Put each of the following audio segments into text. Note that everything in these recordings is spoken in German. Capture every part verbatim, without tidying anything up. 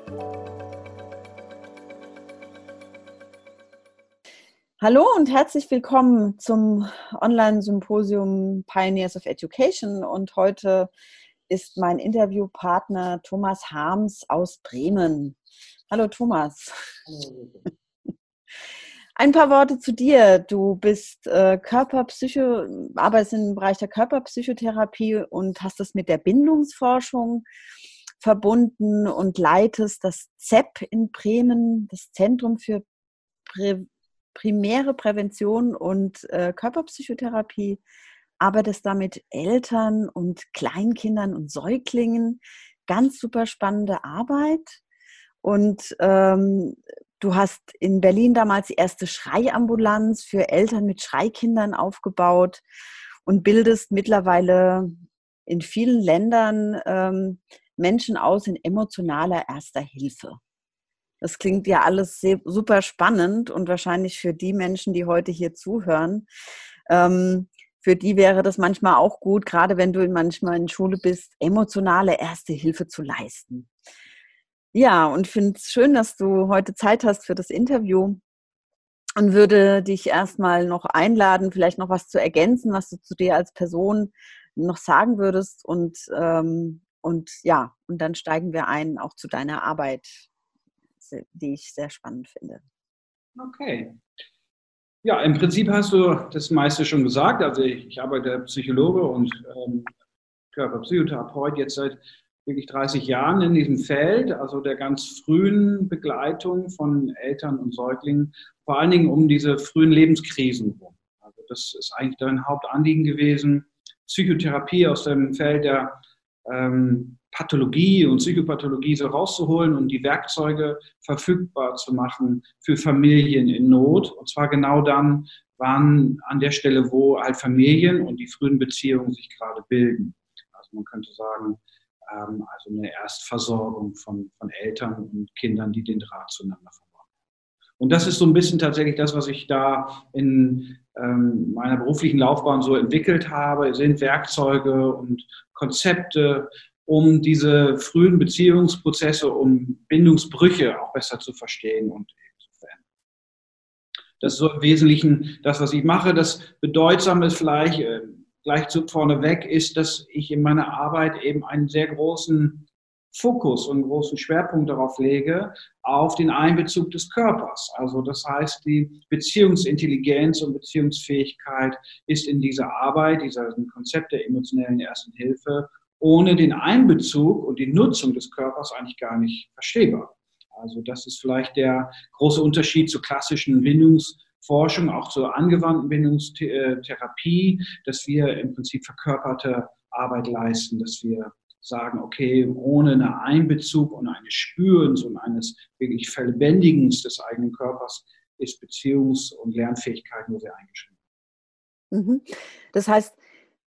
Hallo und herzlich willkommen zum Online-Symposium Pioneers of Education. Und heute ist mein Interviewpartner Thomas Harms aus Bremen. Hallo Thomas. Hallo. Ein paar Worte zu dir. Du bist äh, Körperpsycho, arbeitest im Bereich der Körperpsychotherapie und hast es mit der Bindungsforschung verbunden und leitest das Z E P in Bremen, das Zentrum für Prä primäre Prävention und äh, Körperpsychotherapie, arbeitest da mit Eltern und Kleinkindern und Säuglingen. Ganz super spannende Arbeit. Und ähm, du hast in Berlin damals die erste Schreiambulanz für Eltern mit Schreikindern aufgebaut und bildest mittlerweile in vielen Ländern ähm, Menschen aus in emotionaler Erster Hilfe. Das klingt ja alles sehr, super spannend und wahrscheinlich für die Menschen, die heute hier zuhören, ähm, für die wäre das manchmal auch gut, gerade wenn du manchmal in Schule bist, emotionale Erste Hilfe zu leisten. Ja, und finde es schön, dass du heute Zeit hast für das Interview und würde dich erstmal noch einladen, vielleicht noch was zu ergänzen, was du zu dir als Person noch sagen würdest und, ähm, und ja, und dann steigen wir ein auch zu deiner Arbeit, die ich sehr spannend finde. Okay. Ja, im Prinzip hast du das meiste schon gesagt. Also ich, ich arbeite als Psychologe und ähm, Körperpsychotherapeut jetzt seit wirklich dreißig Jahren in diesem Feld, also der ganz frühen Begleitung von Eltern und Säuglingen, vor allen Dingen um diese frühen Lebenskrisen rum. Also das ist eigentlich dein Hauptanliegen gewesen. Psychotherapie aus dem Feld der ähm, Pathologie und Psychopathologie so rauszuholen und die Werkzeuge verfügbar zu machen für Familien in Not. Und zwar genau dann, wann an der Stelle, wo halt Familien und die frühen Beziehungen sich gerade bilden. Also man könnte sagen, ähm, also eine Erstversorgung von, von Eltern und Kindern, die den Draht zueinander verloren haben. Und das ist so ein bisschen tatsächlich das, was ich da in ähm, meiner beruflichen Laufbahn so entwickelt habe, sind Werkzeuge und Konzepte, um diese frühen Beziehungsprozesse, um Bindungsbrüche auch besser zu verstehen und zu verändern. Das ist so im Wesentlichen das, was ich mache. Das Bedeutsame ist vielleicht äh, gleich zu vorneweg ist, dass ich in meiner Arbeit eben einen sehr großen Fokus und einen großen Schwerpunkt darauf lege, auf den Einbezug des Körpers. Also das heißt, die Beziehungsintelligenz und Beziehungsfähigkeit ist in dieser Arbeit, dieser Konzept der emotionellen Ersten Hilfe, ohne den Einbezug und die Nutzung des Körpers eigentlich gar nicht verstehbar. Also das ist vielleicht der große Unterschied zur klassischen Bindungsforschung, auch zur angewandten Bindungstherapie, dass wir im Prinzip verkörperte Arbeit leisten, dass wir sagen, okay, ohne einen Einbezug und eines Spürens und eines wirklich Verlebendigens des eigenen Körpers ist Beziehungs- und Lernfähigkeit nur sehr eingeschränkt. Mhm. Das heißt,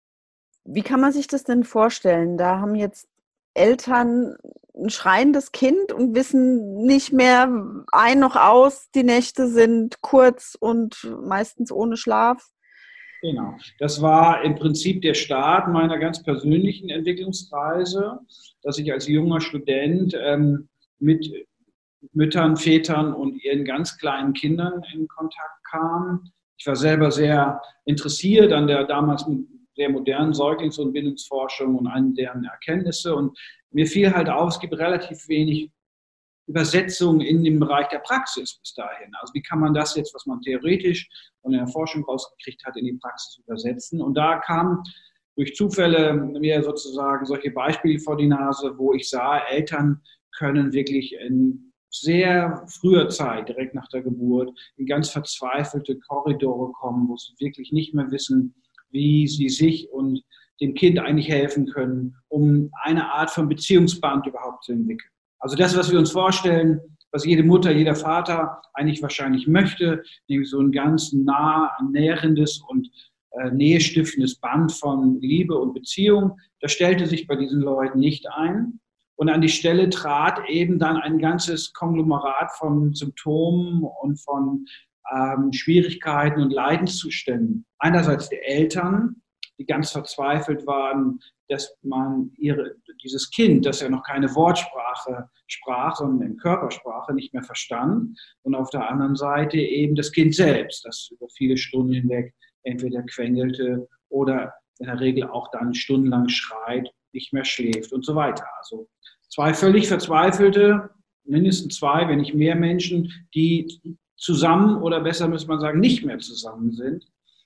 wie kann man sich das denn vorstellen? Da haben jetzt Eltern ein schreiendes Kind und wissen nicht mehr ein noch aus. Die Nächte sind kurz und meistens ohne Schlaf. Genau. Das war im Prinzip der Start meiner ganz persönlichen Entwicklungsreise, dass ich als junger Student ähm, mit Müttern, Vätern und ihren ganz kleinen Kindern in Kontakt kam. Ich war selber sehr interessiert an der damals sehr modernen Säuglings- und Bindungsforschung und an deren Erkenntnisse. Und mir fiel halt auf, es gibt relativ wenig Übersetzung in dem Bereich der Praxis bis dahin. Also wie kann man das jetzt, was man theoretisch von der Forschung rausgekriegt hat, in die Praxis übersetzen? Und da kam durch Zufälle mir sozusagen solche Beispiele vor die Nase, wo ich sah, Eltern können wirklich in sehr früher Zeit, direkt nach der Geburt, in ganz verzweifelte Korridore kommen, wo sie wirklich nicht mehr wissen, wie sie sich und dem Kind eigentlich helfen können, um eine Art von Beziehungsband überhaupt zu entwickeln. Also das, was wir uns vorstellen, was jede Mutter, jeder Vater eigentlich wahrscheinlich möchte, nämlich so ein ganz nah nährendes und äh, nähestiftendes Band von Liebe und Beziehung, das stellte sich bei diesen Leuten nicht ein. Und an die Stelle trat eben dann ein ganzes Konglomerat von Symptomen und von ähm, Schwierigkeiten und Leidenszuständen. Einerseits der Eltern, die ganz verzweifelt waren, dass man ihre, dieses Kind, das ja noch keine Wortsprache sprach, sondern in Körpersprache nicht mehr verstand. Und auf der anderen Seite eben das Kind selbst, das über viele Stunden hinweg entweder quengelte oder in der Regel auch dann stundenlang schreit, nicht mehr schläft und so weiter. Also zwei völlig verzweifelte, mindestens zwei, wenn nicht mehr Menschen, die zusammen oder besser muss man sagen, nicht mehr zusammen sind.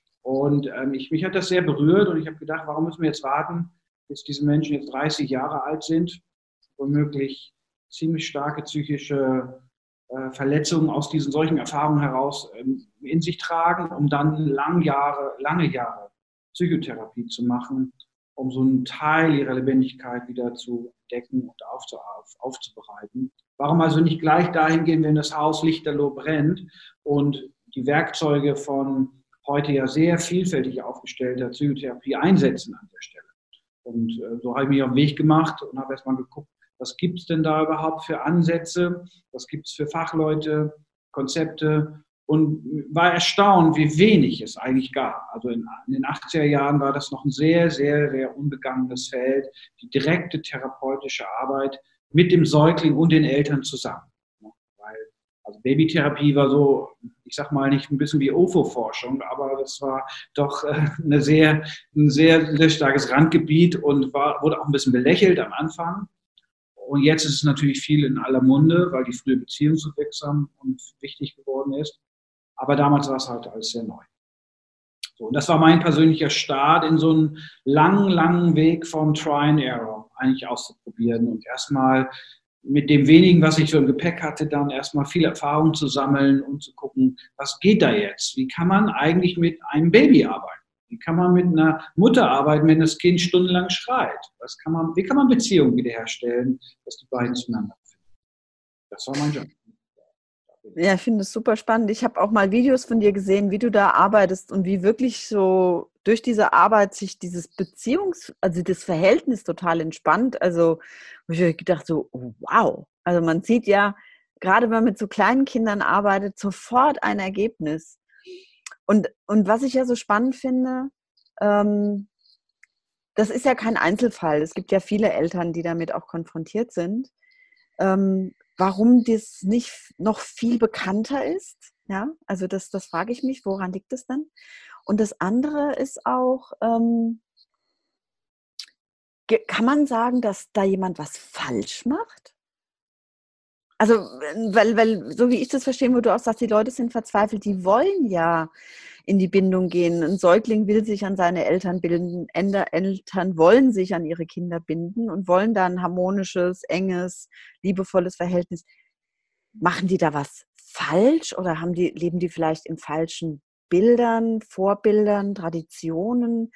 Und ähm, ich, mich hat das sehr berührt und ich habe gedacht, warum müssen wir jetzt warten, bis diese Menschen jetzt dreißig Jahre alt sind, womöglich ziemlich starke psychische äh, Verletzungen aus diesen solchen Erfahrungen heraus ähm, in sich tragen, um dann lang Jahre, lange Jahre Psychotherapie zu machen, um so einen Teil ihrer Lebendigkeit wieder zu entdecken und aufzu, auf, aufzubereiten. Warum also nicht gleich dahin gehen, wenn das Haus lichterloh brennt und die Werkzeuge von heute ja sehr vielfältig aufgestellter Psychotherapie einsetzen an der Stelle. Und äh, so habe ich mich auf den Weg gemacht und habe erstmal geguckt, was gibt es denn da überhaupt für Ansätze, was gibt es für Fachleute, Konzepte und war erstaunt, wie wenig es eigentlich gab. Also in, in den achtziger Jahren war das noch ein sehr, sehr, sehr unbegangenes Feld, die direkte therapeutische Arbeit mit dem Säugling und den Eltern zusammen. Weil, also Babytherapie war so, ich sag mal, nicht ein bisschen wie O F O-Forschung, aber das war doch eine sehr, ein sehr, sehr starkes Randgebiet und war, wurde auch ein bisschen belächelt am Anfang. Und jetzt ist es natürlich viel in aller Munde, weil die frühe Beziehung so wirksam und wichtig geworden ist. Aber damals war es halt alles sehr neu. So, und das war mein persönlicher Start in so einen langen, langen Weg von Try and Error eigentlich auszuprobieren und erstmal mit dem wenigen, was ich so im Gepäck hatte, dann erstmal viel Erfahrung zu sammeln und zu gucken, was geht da jetzt? Wie kann man eigentlich mit einem Baby arbeiten? Wie kann man mit einer Mutter arbeiten, wenn das Kind stundenlang schreit? Was kann man, wie kann man Beziehungen wiederherstellen, dass die beiden zueinander finden? Das war mein Job. Ja, ich finde es super spannend. Ich habe auch mal Videos von dir gesehen, wie du da arbeitest und wie wirklich so durch diese Arbeit sich dieses Beziehungs-, also das Verhältnis total entspannt. Also wo ich gedacht so, oh, wow. Also man sieht ja, gerade wenn man mit so kleinen Kindern arbeitet, sofort ein Ergebnis. Und, und was ich ja so spannend finde, ähm, das ist ja kein Einzelfall. Es gibt ja viele Eltern, die damit auch konfrontiert sind. Ähm, warum das nicht noch viel bekannter ist, ja, also das, das frage ich mich, woran liegt es denn? Und das andere ist auch, ähm, kann man sagen, dass da jemand was falsch macht? Also, weil, weil, so wie ich das verstehe, wo du auch sagst, die Leute sind verzweifelt, die wollen ja in die Bindung gehen. Ein Säugling will sich an seine Eltern binden, Eltern wollen sich an ihre Kinder binden und wollen da ein harmonisches, enges, liebevolles Verhältnis. Machen die da was falsch oder haben die, leben die vielleicht in falschen Bildern, Vorbildern, Traditionen,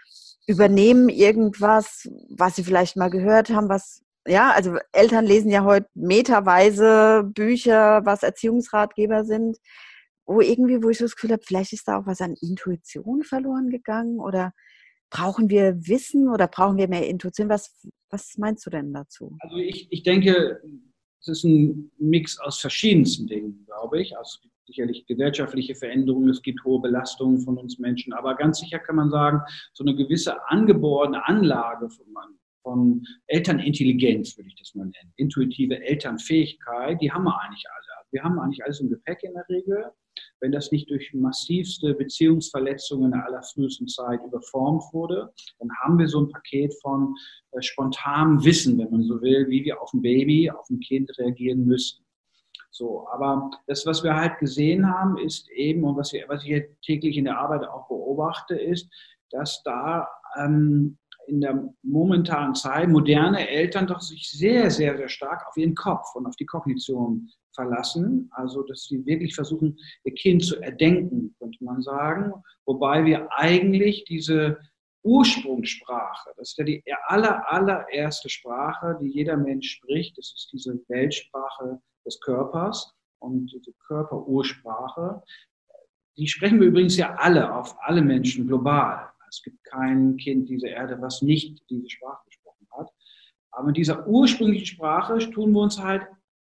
übernehmen irgendwas, was sie vielleicht mal gehört haben, was, ja, also Eltern lesen ja heute meterweise Bücher, was Erziehungsratgeber sind, wo irgendwie, wo ich so das Gefühl habe, vielleicht ist da auch was an Intuition verloren gegangen oder brauchen wir Wissen oder brauchen wir mehr Intuition? Was, was meinst du denn dazu? Also ich, ich denke, es ist ein Mix aus verschiedensten Dingen, glaube ich. Also es gibt sicherlich gesellschaftliche Veränderungen, es gibt hohe Belastungen von uns Menschen, aber ganz sicher kann man sagen, so eine gewisse angeborene Anlage von, von Elternintelligenz, würde ich das mal nennen, intuitive Elternfähigkeit, die haben wir eigentlich alle. Wir haben eigentlich alles im Gepäck in der Regel. Wenn das nicht durch massivste Beziehungsverletzungen in der allerfrühesten Zeit überformt wurde, dann haben wir so ein Paket von äh, spontanem Wissen, wenn man so will, wie wir auf ein Baby, auf ein Kind reagieren müssen. So, aber das, was wir halt gesehen haben, ist eben, und was, wir, was ich täglich in der Arbeit auch beobachte, ist, dass da ähm, in der momentanen Zeit moderne Eltern doch sich sehr, sehr, sehr stark auf ihren Kopf und auf die Kognition verlassen. Also, dass sie wirklich versuchen, ihr Kind zu erdenken, könnte man sagen. Wobei wir eigentlich diese Ursprungssprache, das ist ja die aller, allererste Sprache, die jeder Mensch spricht. Das ist diese Weltsprache des Körpers und diese Körperursprache. Die sprechen wir übrigens ja alle, auf alle Menschen global. Es gibt kein Kind dieser Erde, was nicht diese Sprache gesprochen hat. Aber mit dieser ursprünglichen Sprache tun wir uns halt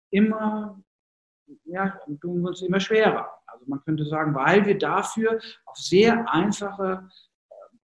immer, ja, tun wir uns immer schwerer. Also man könnte sagen, weil wir dafür auf sehr einfache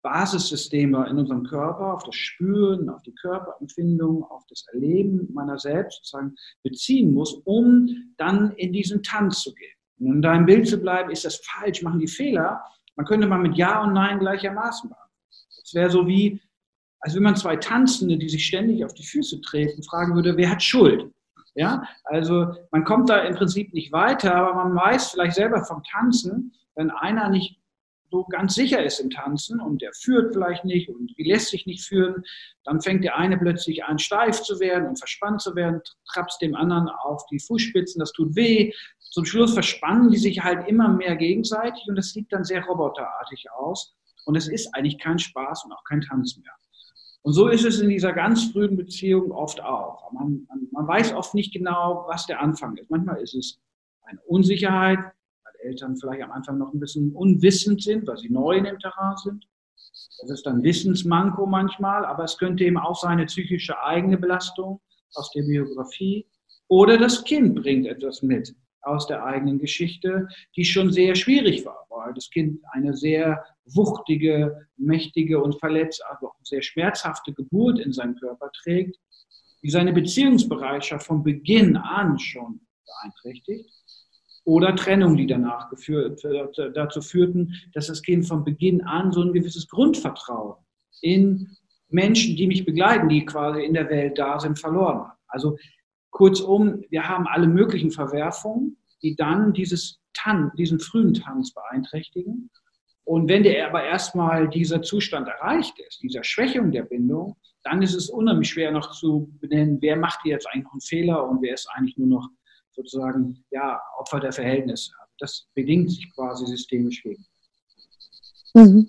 Basissysteme in unserem Körper, auf das Spüren, auf die Körperempfindung, auf das Erleben meiner selbst sozusagen beziehen muss, um dann in diesen Tanz zu gehen. Und um da im Bild zu bleiben, ist das falsch, machen die Fehler. Man könnte mal mit Ja und Nein gleichermaßen machen. Das wäre so wie, als wenn man zwei Tanzende, die sich ständig auf die Füße treten, fragen würde, wer hat Schuld? Ja, also man kommt da im Prinzip nicht weiter, aber man weiß vielleicht selber vom Tanzen, wenn einer nicht so ganz sicher ist im Tanzen und der führt vielleicht nicht und die lässt sich nicht führen, dann fängt der eine plötzlich an, steif zu werden und verspannt zu werden, trapst dem anderen auf die Fußspitzen, das tut weh. Zum Schluss verspannen die sich halt immer mehr gegenseitig und das sieht dann sehr roboterartig aus und es ist eigentlich kein Spaß und auch kein Tanz mehr. Und so ist es in dieser ganz frühen Beziehung oft auch. Man, man, man weiß oft nicht genau, was der Anfang ist. Manchmal ist es eine Unsicherheit, Eltern vielleicht am Anfang noch ein bisschen unwissend sind, weil sie neu in dem Terrain sind. Das ist dann Wissensmanko manchmal, aber es könnte eben auch sein eine psychische eigene Belastung aus der Biografie. Oder das Kind bringt etwas mit aus der eigenen Geschichte, die schon sehr schwierig war, weil das Kind eine sehr wuchtige, mächtige und verletzt, also auch sehr schmerzhafte Geburt in seinem Körper trägt, die seine Beziehungsbereitschaft von Beginn an schon beeinträchtigt. Oder Trennungen, die danach geführt, dazu führten, dass das Kind von Beginn an so ein gewisses Grundvertrauen in Menschen, die mich begleiten, die quasi in der Welt da sind, verloren hat. Also kurzum, wir haben alle möglichen Verwerfungen, die dann dieses Tan, diesen frühen Tanz beeinträchtigen. Und wenn der aber erstmal dieser Zustand erreicht ist, dieser Schwächung der Bindung, dann ist es unheimlich schwer noch zu benennen, wer macht hier jetzt eigentlich noch einen Fehler und wer ist eigentlich nur noch sozusagen, ja, Opfer der Verhältnisse. Das bedingt sich quasi systemisch gegen. Mhm.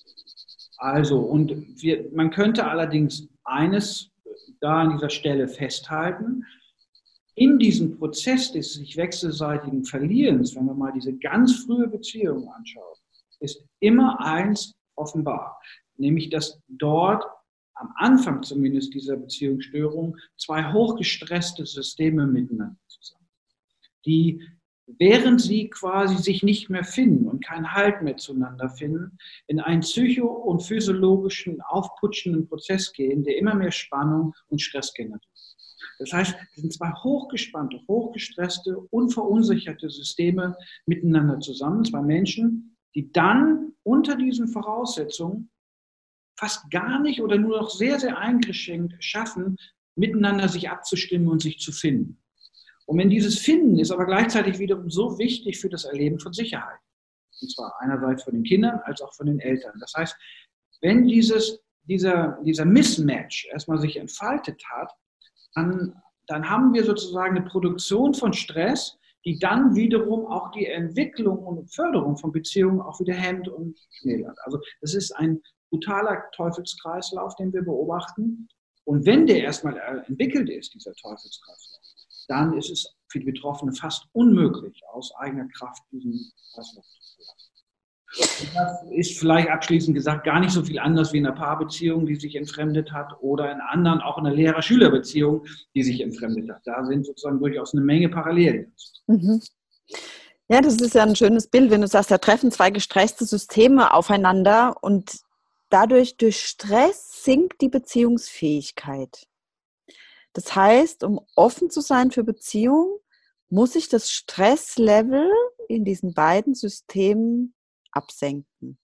Also, und wir, man könnte allerdings eines da an dieser Stelle festhalten. In diesem Prozess des sich wechselseitigen Verlierens, wenn man mal diese ganz frühe Beziehung anschaut, ist immer eins offenbar, nämlich dass dort am Anfang zumindest dieser Beziehungsstörung zwei hochgestresste Systeme miteinander zusammen, die, während sie quasi sich nicht mehr finden und keinen Halt mehr zueinander finden, in einen psycho- und physiologischen, aufputschenden Prozess gehen, der immer mehr Spannung und Stress generiert. Das heißt, es sind zwei hochgespannte, hochgestresste, unverunsicherte Systeme miteinander zusammen, zwei Menschen, die dann unter diesen Voraussetzungen fast gar nicht oder nur noch sehr, sehr eingeschränkt schaffen, miteinander sich abzustimmen und sich zu finden. Und wenn dieses Finden ist aber gleichzeitig wiederum so wichtig für das Erleben von Sicherheit. Und zwar einerseits von den Kindern als auch von den Eltern. Das heißt, wenn dieses, dieser, dieser Mismatch erstmal sich entfaltet hat, dann, dann haben wir sozusagen eine Produktion von Stress, die dann wiederum auch die Entwicklung und Förderung von Beziehungen auch wieder hemmt und schmälert. Also das ist ein brutaler Teufelskreislauf, den wir beobachten. Und wenn der erstmal entwickelt ist, dieser Teufelskreislauf, dann ist es für die Betroffenen fast unmöglich, aus eigener Kraft diesen Kreislauf zu verlassen. Das ist vielleicht abschließend gesagt gar nicht so viel anders wie in einer Paarbeziehung, die sich entfremdet hat, oder in anderen, auch in einer Lehrer-Schüler-Beziehung, die sich entfremdet hat. Da sind sozusagen durchaus eine Menge Parallelen. Mhm. Ja, das ist ja ein schönes Bild, wenn du sagst, da treffen zwei gestresste Systeme aufeinander und dadurch durch Stress sinkt die Beziehungsfähigkeit. Das heißt, um offen zu sein für Beziehungen, muss ich das Stresslevel in diesen beiden Systemen absenken.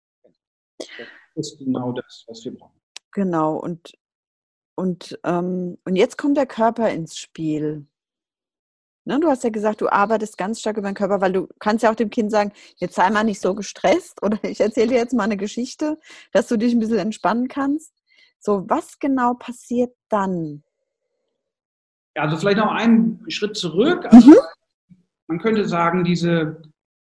Das ist genau das, was wir brauchen. Genau, und, und, ähm, und jetzt kommt der Körper ins Spiel. Ne, du hast ja gesagt, du arbeitest ganz stark über den Körper, weil du kannst ja auch dem Kind sagen, jetzt sei mal nicht so gestresst oder ich erzähle dir jetzt mal eine Geschichte, dass du dich ein bisschen entspannen kannst. So, was genau passiert dann? Also vielleicht noch einen Schritt zurück. Also mhm. Man könnte sagen, diese,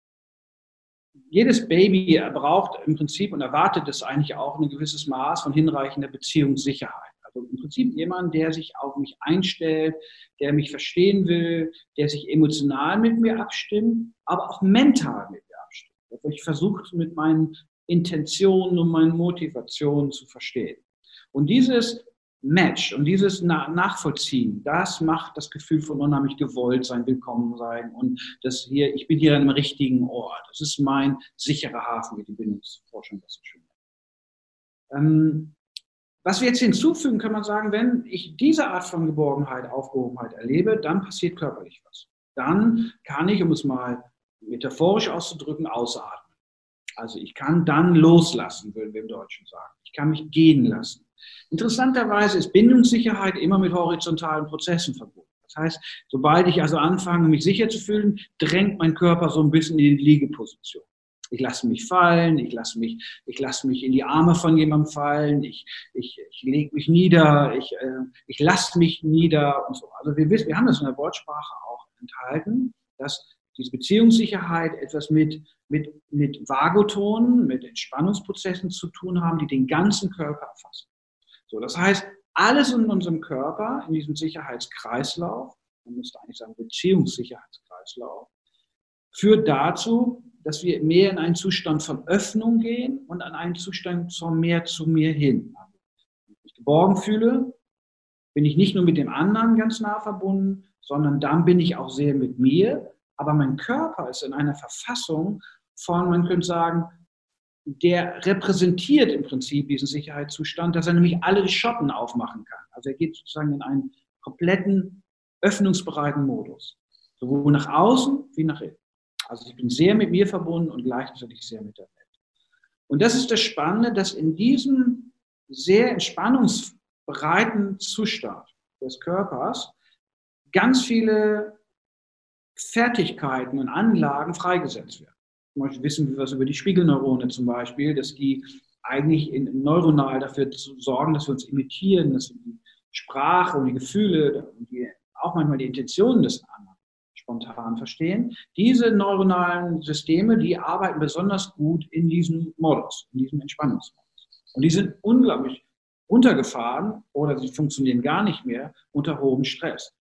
jedes Baby braucht im Prinzip und erwartet es eigentlich auch ein gewisses Maß von hinreichender Beziehungssicherheit. Also im Prinzip jemand, der sich auf mich einstellt, der mich verstehen will, der sich emotional mit mir abstimmt, aber auch mental mit mir abstimmt. Also ich versuche mit meinen Intentionen und meinen Motivationen zu verstehen. Und dieses Match und dieses Nachvollziehen, das macht das Gefühl von unheimlich gewollt sein, willkommen sein und das hier, ich bin hier an einem richtigen Ort. Das ist mein sicherer Hafen, wie die Bindungsforschung das so schön nennt. Ähm, was wir jetzt hinzufügen, kann man sagen, wenn ich diese Art von Geborgenheit, Aufgehobenheit erlebe, dann passiert körperlich was. Dann kann ich, um es mal metaphorisch auszudrücken, ausatmen. Also ich kann dann loslassen, würden wir im Deutschen sagen. Ich kann mich gehen lassen. Interessanterweise ist Bindungssicherheit immer mit horizontalen Prozessen verbunden. Das heißt, sobald ich also anfange, mich sicher zu fühlen, drängt mein Körper so ein bisschen in die Liegeposition. Ich lasse mich fallen, ich lasse mich, ich lasse mich in die Arme von jemandem fallen, ich, ich, ich lege mich nieder, ich, äh, ich lasse mich nieder und so. Also wir wissen, wir haben das in der Wortsprache auch enthalten, dass diese Beziehungssicherheit etwas mit, mit, mit Vagotonen, mit Entspannungsprozessen zu tun haben, die den ganzen Körper erfassen. So, das heißt, alles in unserem Körper, in diesem Sicherheitskreislauf, man müsste eigentlich sagen Beziehungssicherheitskreislauf, führt dazu, dass wir mehr in einen Zustand von Öffnung gehen und an einen Zustand von mehr zu mir hin. Wenn ich mich geborgen fühle, bin ich nicht nur mit dem anderen ganz nah verbunden, sondern dann bin ich auch sehr mit mir. Aber mein Körper ist in einer Verfassung von, man könnte sagen, der repräsentiert im Prinzip diesen Sicherheitszustand, dass er nämlich alle Schotten aufmachen kann. Also er geht sozusagen in einen kompletten, öffnungsbereiten Modus. Sowohl nach außen wie nach innen. Also ich bin sehr mit mir verbunden und gleichzeitig sehr mit der Welt. Und das ist das Spannende, dass in diesem sehr entspannungsbereiten Zustand des Körpers ganz viele Fertigkeiten und Anlagen freigesetzt werden. Zum Beispiel wissen wir was über die Spiegelneurone zum Beispiel, dass die eigentlich in, neuronal dafür sorgen, dass wir uns imitieren, dass wir die Sprache und die Gefühle und die, auch manchmal die Intentionen des anderen spontan verstehen. Diese neuronalen Systeme, die arbeiten besonders gut in diesem Modus, in diesem Entspannungsmodus. Und die sind unglaublich runtergefahren oder sie funktionieren gar nicht mehr unter hohem Stress.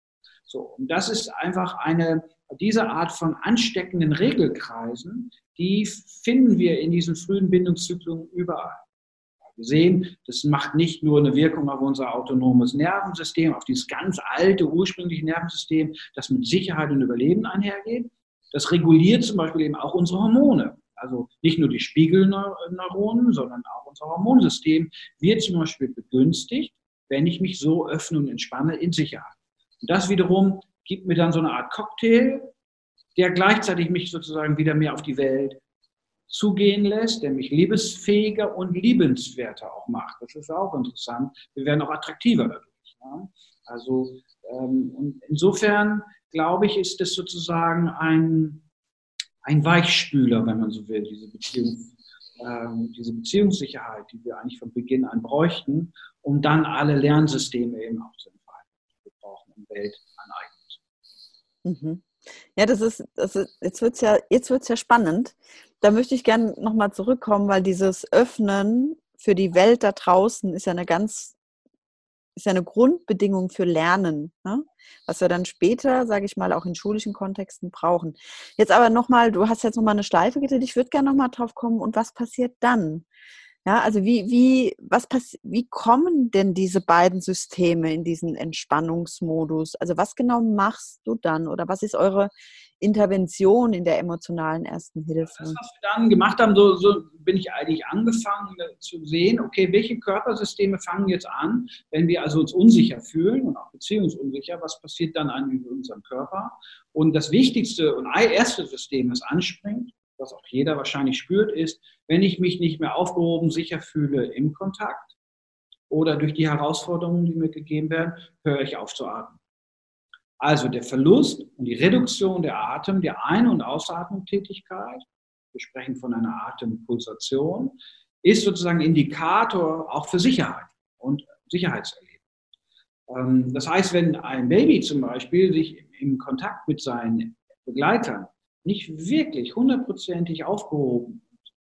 So, und das ist einfach eine, diese Art von ansteckenden Regelkreisen, die finden wir in diesen frühen Bindungszyklen überall. Wir sehen, das macht nicht nur eine Wirkung auf unser autonomes Nervensystem, auf dieses ganz alte, ursprüngliche Nervensystem, das mit Sicherheit und Überleben einhergeht. Das reguliert zum Beispiel eben auch unsere Hormone. Also nicht nur die Spiegelneuronen, sondern auch unser Hormonsystem wird zum Beispiel begünstigt, wenn ich mich so öffne und entspanne in Sicherheit. Und das wiederum gibt mir dann so eine Art Cocktail, der gleichzeitig mich sozusagen wieder mehr auf die Welt zugehen lässt, der mich liebesfähiger und liebenswerter auch macht. Das ist auch interessant. Wir werden auch attraktiver dadurch. Ja? Also ähm, und insofern glaube ich, ist das sozusagen ein, ein Weichspüler, wenn man so will, diese Beziehung, ähm, diese Beziehungssicherheit, die wir eigentlich von Beginn an bräuchten, um dann alle Lernsysteme eben auch zu entfalten, die wir brauchen, um Welt aneignen zu. Mhm. Ja, das ist, das ist jetzt wird es ja, jetzt wird's ja spannend. Da möchte ich gerne nochmal zurückkommen, weil dieses Öffnen für die Welt da draußen ist ja eine ganz, ist ja eine Grundbedingung für Lernen, ne? Was wir dann später, sage ich mal, auch in schulischen Kontexten brauchen. Jetzt aber nochmal, du hast jetzt nochmal eine Schleife gedreht, ich würde gerne nochmal drauf kommen, und was passiert dann? Ja, also wie, wie, was pass- wie kommen denn diese beiden Systeme in diesen Entspannungsmodus? Also was genau machst du dann oder was ist eure Intervention in der emotionalen Ersten Hilfe? Das, was wir dann gemacht haben, so, so bin ich eigentlich angefangen äh, zu sehen, okay, welche Körpersysteme fangen jetzt an, wenn wir also uns unsicher fühlen und auch beziehungsunsicher, was passiert dann an in unserem Körper? Und das wichtigste und erste System, das anspringt, was auch jeder wahrscheinlich spürt, ist, wenn ich mich nicht mehr aufgehoben, sicher fühle im Kontakt oder durch die Herausforderungen, die mir gegeben werden, höre ich auf zu atmen. Also der Verlust und die Reduktion der Atem, der Ein- und Ausatmungstätigkeit, wir sprechen von einer Atempulsation, ist sozusagen Indikator auch für Sicherheit und Sicherheitserleben. Das heißt, wenn ein Baby zum Beispiel sich im Kontakt mit seinen Begleitern nicht wirklich hundertprozentig aufgehoben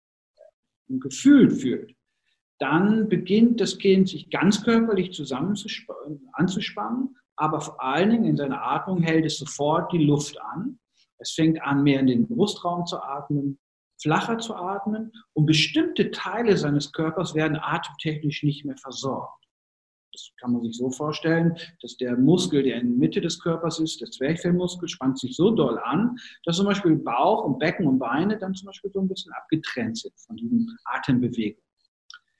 und gefühlt fühlt, dann beginnt das Kind sich ganz körperlich zusammen anzuspannen, aber vor allen Dingen in seiner Atmung hält es sofort die Luft an. Es fängt an, mehr in den Brustraum zu atmen, flacher zu atmen, und bestimmte Teile seines Körpers werden atemtechnisch nicht mehr versorgt. Das kann man sich so vorstellen, dass der Muskel, der in der Mitte des Körpers ist, der Zwerchfellmuskel, spannt sich so doll an, dass zum Beispiel Bauch und Becken und Beine dann zum Beispiel so ein bisschen abgetrennt sind von diesen Atembewegungen.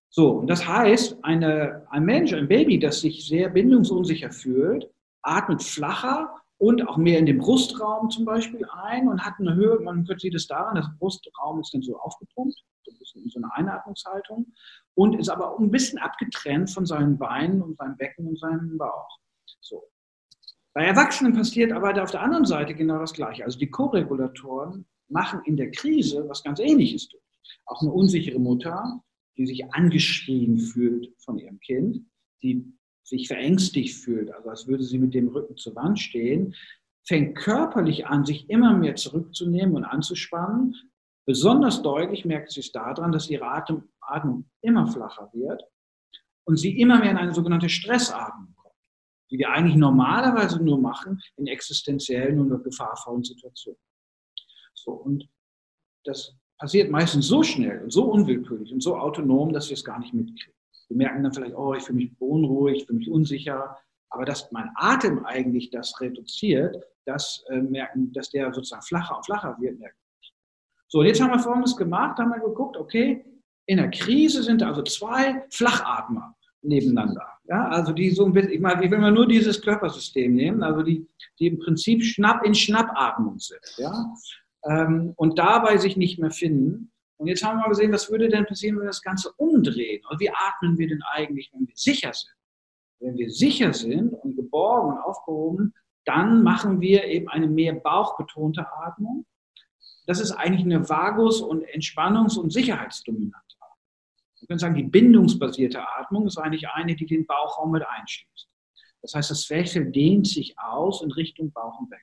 So, und das heißt, eine, ein Mensch, ein Baby, das sich sehr bindungsunsicher fühlt, atmet flacher und auch mehr in den Brustraum zum Beispiel ein und hat eine Höhe, man sieht es daran, das Brustraum ist dann so aufgepumpt, so ein bisschen in so eine Einatmungshaltung und ist aber ein bisschen abgetrennt von seinen Beinen und seinem Becken und seinem Bauch. So. Bei Erwachsenen passiert aber auf der anderen Seite genau das Gleiche. Also die Koregulatoren machen in der Krise was ganz Ähnliches durch. Auch eine unsichere Mutter, die sich angeschrien fühlt von ihrem Kind, die sich verängstigt fühlt, also als würde sie mit dem Rücken zur Wand stehen, fängt körperlich an, sich immer mehr zurückzunehmen und anzuspannen. Besonders deutlich merkt sie es daran, dass ihre Atem, Atmung immer flacher wird und sie immer mehr in eine sogenannte Stressatmung kommt, die wir eigentlich normalerweise nur machen in existenziellen oder gefahrvollen Situationen. So, und das passiert meistens so schnell und so unwillkürlich und so autonom, dass wir es gar nicht mitkriegen. Wir merken dann vielleicht, oh, ich fühle mich beunruhigt, ich fühle mich unsicher, aber dass mein Atem eigentlich das reduziert, das äh, merken, dass der sozusagen flacher und flacher wird, merken wir nicht. So, und jetzt haben wir Folgendes gemacht, haben wir geguckt, okay, in der Krise sind da also zwei Flachatmer nebeneinander. Ja, also die so ein bisschen, ich meine, wenn wir nur dieses Körpersystem nehmen, also die, die im Prinzip Schnapp in Schnappatmung sind, ja, ähm, und dabei sich nicht mehr finden. Und jetzt haben wir mal gesehen, was würde denn passieren, wenn wir das Ganze umdrehen? Und wie atmen wir denn eigentlich, wenn wir sicher sind? Wenn wir sicher sind und geborgen und aufgehoben, dann machen wir eben eine mehr bauchbetonte Atmung. Das ist eigentlich eine Vagus- und Entspannungs- und Sicherheitsdominante Atmung. Wir können sagen, die bindungsbasierte Atmung ist eigentlich eine, die den Bauchraum mit einschließt. Das heißt, das Zwerchfell dehnt sich aus in Richtung Bauch und Becken.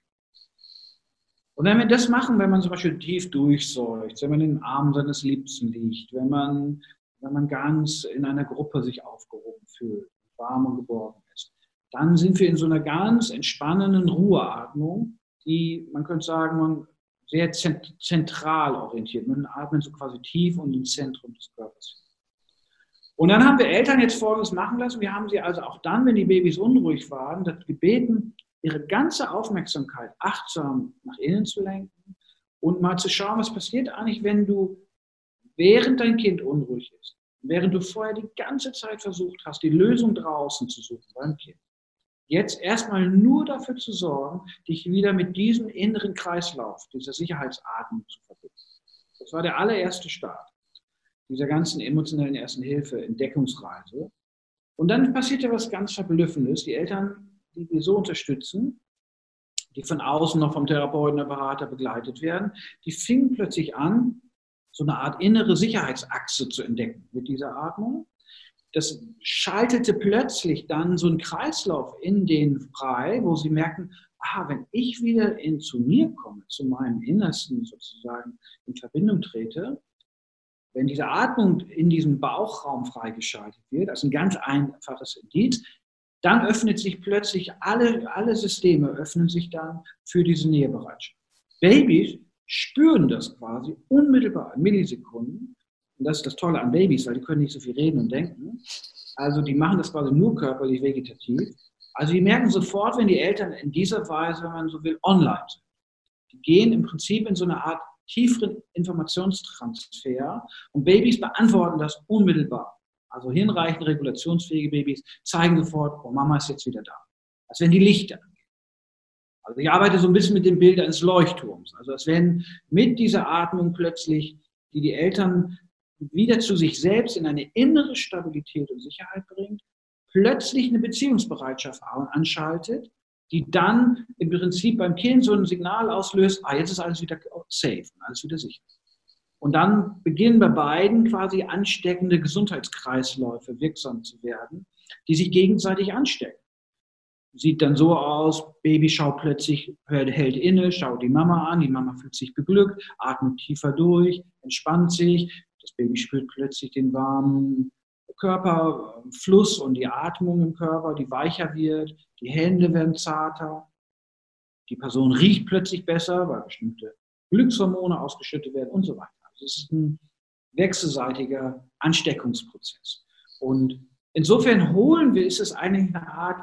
Und wenn wir das machen, wenn man zum Beispiel tief durchseucht, wenn man in den Armen seines Liebsten liegt, wenn man, wenn man ganz in einer Gruppe sich aufgehoben fühlt, warm und geborgen ist, dann sind wir in so einer ganz entspannenden Ruheatmung, die, man könnte sagen, sehr zentral orientiert. Man atmet so quasi tief und ins Zentrum des Körpers. Und dann haben wir Eltern jetzt Folgendes machen lassen. Wir haben sie also auch dann, wenn die Babys unruhig waren, das gebeten, ihre ganze Aufmerksamkeit achtsam nach innen zu lenken und mal zu schauen, was passiert eigentlich, wenn du, während dein Kind unruhig ist, während du vorher die ganze Zeit versucht hast, die Lösung draußen zu suchen beim Kind, jetzt erstmal nur dafür zu sorgen, dich wieder mit diesem inneren Kreislauf, dieser Sicherheitsatmung zu verbinden. Das war der allererste Start dieser ganzen emotionellen Ersten Hilfe, Entdeckungsreise. Und dann passierte was ganz Verblüffendes. Die Eltern, die wir so unterstützen, die von außen noch vom Therapeuten oder Berater begleitet werden, die fingen plötzlich an, so eine Art innere Sicherheitsachse zu entdecken mit dieser Atmung. Das schaltete plötzlich dann so einen Kreislauf in den frei, wo sie merken, aha, wenn ich wieder in, zu mir komme, zu meinem Innersten sozusagen in Verbindung trete, wenn diese Atmung in diesem Bauchraum freigeschaltet wird, das ist ein ganz einfaches Indiz, dann öffnet sich plötzlich, alle, alle Systeme öffnen sich dann für diese Nähebereitschaft. Babys spüren das quasi unmittelbar in Millisekunden. Und das ist das Tolle an Babys, weil die können nicht so viel reden und denken. Also die machen das quasi nur körperlich, vegetativ. Also die merken sofort, wenn die Eltern in dieser Weise, wenn man so will, online sind. Die gehen im Prinzip in so eine Art tieferen Informationstransfer und Babys beantworten das unmittelbar. Also hinreichend regulationsfähige Babys zeigen sofort, oh, Mama ist jetzt wieder da. Als wenn die Lichter angehen. Also ich arbeite so ein bisschen mit dem Bild eines Leuchtturms. Also als wenn mit dieser Atmung plötzlich, die die Eltern wieder zu sich selbst in eine innere Stabilität und Sicherheit bringt, plötzlich eine Beziehungsbereitschaft anschaltet, die dann im Prinzip beim Kind so ein Signal auslöst, ah, jetzt ist alles wieder safe, alles wieder sicher. Und dann beginnen bei beiden quasi ansteckende Gesundheitskreisläufe wirksam zu werden, die sich gegenseitig anstecken. Sieht dann so aus, Baby schaut plötzlich, hört, hält inne, schaut die Mama an, die Mama fühlt sich beglückt, atmet tiefer durch, entspannt sich, das Baby spürt plötzlich den warmen Körperfluss und die Atmung im Körper, die weicher wird, die Hände werden zarter, die Person riecht plötzlich besser, weil bestimmte Glückshormone ausgeschüttet werden und so weiter. Also es ist ein wechselseitiger Ansteckungsprozess. Und insofern holen wir, ist es eigentlich eine Art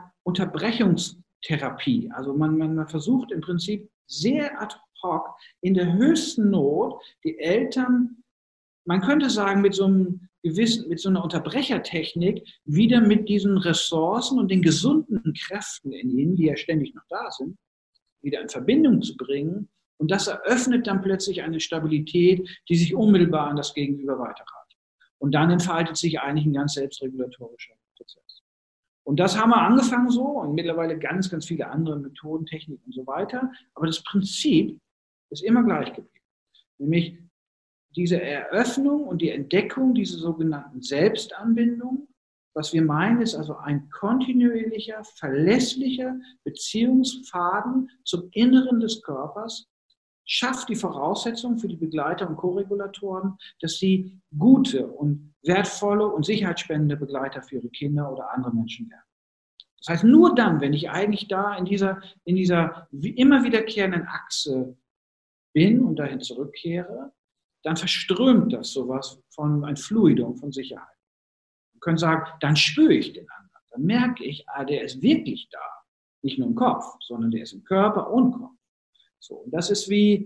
Unterbrechungstherapie. Also man, man, man versucht im Prinzip sehr ad hoc in der höchsten Not die Eltern, man könnte sagen, mit so einem gewissen, mit so einer Unterbrechertechnik wieder mit diesen Ressourcen und den gesunden Kräften in ihnen, die ja ständig noch da sind, wieder in Verbindung zu bringen. Und das eröffnet dann plötzlich eine Stabilität, die sich unmittelbar an das Gegenüber weiterreicht. Und dann entfaltet sich eigentlich ein ganz selbstregulatorischer Prozess. Und das haben wir angefangen so und mittlerweile ganz, ganz viele andere Methoden, Techniken und so weiter. Aber das Prinzip ist immer gleich geblieben. Nämlich diese Eröffnung und die Entdeckung dieser sogenannten Selbstanbindung. Was wir meinen, ist also ein kontinuierlicher, verlässlicher Beziehungsfaden zum Inneren des Körpers, schafft die Voraussetzungen für die Begleiter und Koregulatoren, dass sie gute und wertvolle und sicherheitsspendende Begleiter für ihre Kinder oder andere Menschen werden. Das heißt, nur dann, wenn ich eigentlich da in dieser, in dieser immer wiederkehrenden Achse bin und dahin zurückkehre, dann verströmt das sowas von ein Fluidum von Sicherheit. Wir können sagen, dann spüre ich den anderen. Dann merke ich, ah, der ist wirklich da. Nicht nur im Kopf, sondern der ist im Körper und Kopf. So, und das ist wie,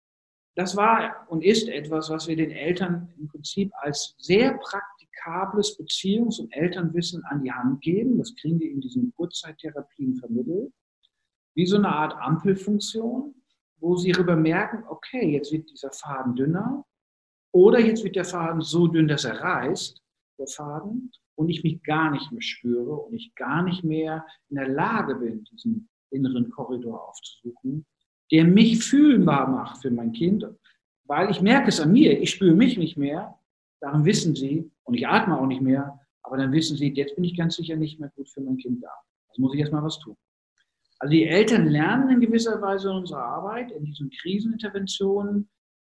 das war und ist etwas, was wir den Eltern im Prinzip als sehr praktikables Beziehungs- und Elternwissen an die Hand geben. Das kriegen wir in diesen Kurzzeittherapien vermittelt. Wie so eine Art Ampelfunktion, wo sie darüber merken, okay, jetzt wird dieser Faden dünner oder jetzt wird der Faden so dünn, dass er reißt, der Faden, und ich mich gar nicht mehr spüre und ich gar nicht mehr in der Lage bin, diesen inneren Korridor aufzusuchen, der mich fühlbar macht für mein Kind, weil ich merke es an mir, ich spüre mich nicht mehr, darum wissen sie, und ich atme auch nicht mehr, aber dann wissen sie, jetzt bin ich ganz sicher nicht mehr gut für mein Kind da. Also muss ich erstmal was tun. Also die Eltern lernen in gewisser Weise in unserer Arbeit, in diesen Kriseninterventionen,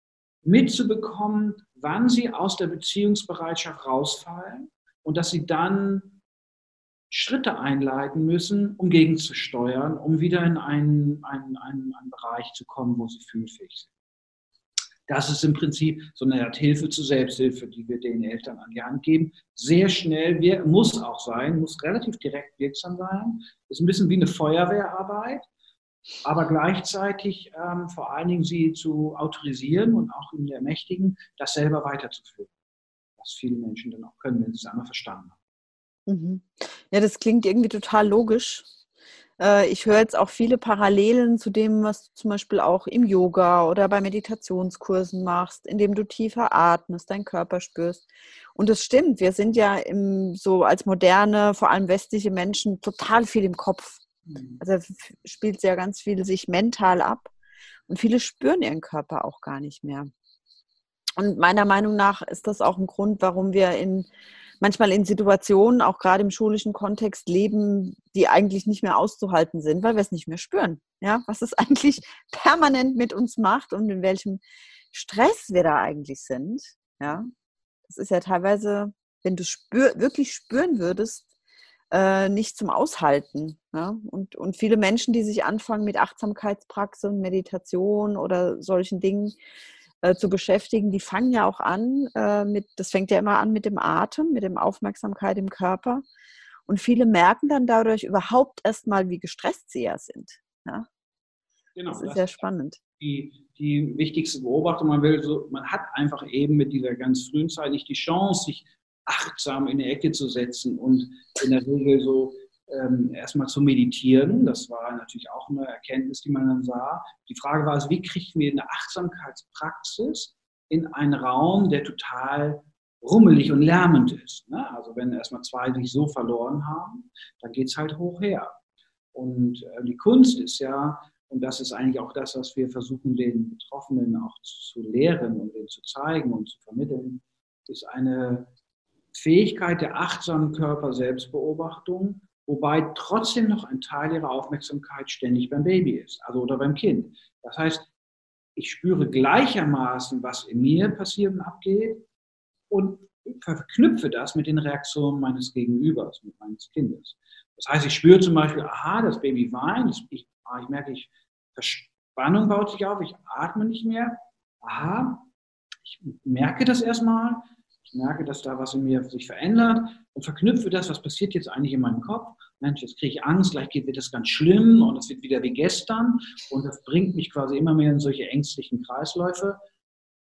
mitzubekommen, wann sie aus der Beziehungsbereitschaft rausfallen und dass sie dann Schritte einleiten müssen, um gegenzusteuern, um wieder in einen, einen, einen, einen Bereich zu kommen, wo sie fühlfähig sind. Das ist im Prinzip so eine Art Hilfe zur Selbsthilfe, die wir den Eltern an die Hand geben. Sehr schnell, muss auch sein, muss relativ direkt wirksam sein. Ist ein bisschen wie eine Feuerwehrarbeit, aber gleichzeitig ähm, vor allen Dingen sie zu autorisieren und auch ihnen ermächtigen, das selber weiterzuführen. Was viele Menschen dann auch können, wenn sie es einmal verstanden haben. Mhm. Ja, das klingt irgendwie total logisch. Äh, ich höre jetzt auch viele Parallelen zu dem, was du zum Beispiel auch im Yoga oder bei Meditationskursen machst, indem du tiefer atmest, deinen Körper spürst. Und das stimmt, wir sind ja im, so als moderne, vor allem westliche Menschen total viel im Kopf. Also spielt ja ganz viel sich mental ab und viele spüren ihren Körper auch gar nicht mehr. Und meiner Meinung nach ist das auch ein Grund, warum wir in manchmal in Situationen, auch gerade im schulischen Kontext, leben, die eigentlich nicht mehr auszuhalten sind, weil wir es nicht mehr spüren. Ja, was es eigentlich permanent mit uns macht und in welchem Stress wir da eigentlich sind. Ja, das ist ja teilweise, wenn du spür, wirklich spüren würdest, äh, nicht zum Aushalten. Ja? Und, und viele Menschen, die sich anfangen mit Achtsamkeitspraxis, Meditation oder solchen Dingen äh, zu beschäftigen, die fangen ja auch an äh, mit, das fängt ja immer an mit dem Atem, mit der Aufmerksamkeit im Körper. Und viele merken dann dadurch überhaupt erstmal, wie gestresst sie ja sind. Ja? Genau, das ist das ja spannend. Die, die wichtigste Beobachtung, man will so, man hat einfach eben mit dieser ganz frühen Zeit nicht die Chance, sich achtsam in die Ecke zu setzen und in der Regel so ähm, erstmal zu meditieren. Das war natürlich auch eine Erkenntnis, die man dann sah. Die Frage war also, wie kriegen wir eine Achtsamkeitspraxis in einen Raum, der total rummelig und lärmend ist. Ne? Also wenn erstmal zwei sich so verloren haben, dann geht es halt hoch her. Und äh, die Kunst ist ja, und das ist eigentlich auch das, was wir versuchen, den Betroffenen auch zu lehren und denen zu zeigen und zu vermitteln, ist eine Fähigkeit der achtsamen Körper-Selbstbeobachtung, wobei trotzdem noch ein Teil ihrer Aufmerksamkeit ständig beim Baby ist, also oder beim Kind. Das heißt, ich spüre gleichermaßen, was in mir passiert und abgeht und verknüpfe das mit den Reaktionen meines Gegenübers, mit meines Kindes. Das heißt, ich spüre zum Beispiel, aha, das Baby weint, ich, ich merke, ich, Verspannung baut sich auf, ich atme nicht mehr, aha, ich merke das erstmal, ich merke, dass da was in mir sich verändert und verknüpfe das, was passiert jetzt eigentlich in meinem Kopf. Mensch, jetzt kriege ich Angst, gleich wird das ganz schlimm und es wird wieder wie gestern und das bringt mich quasi immer mehr in solche ängstlichen Kreisläufe.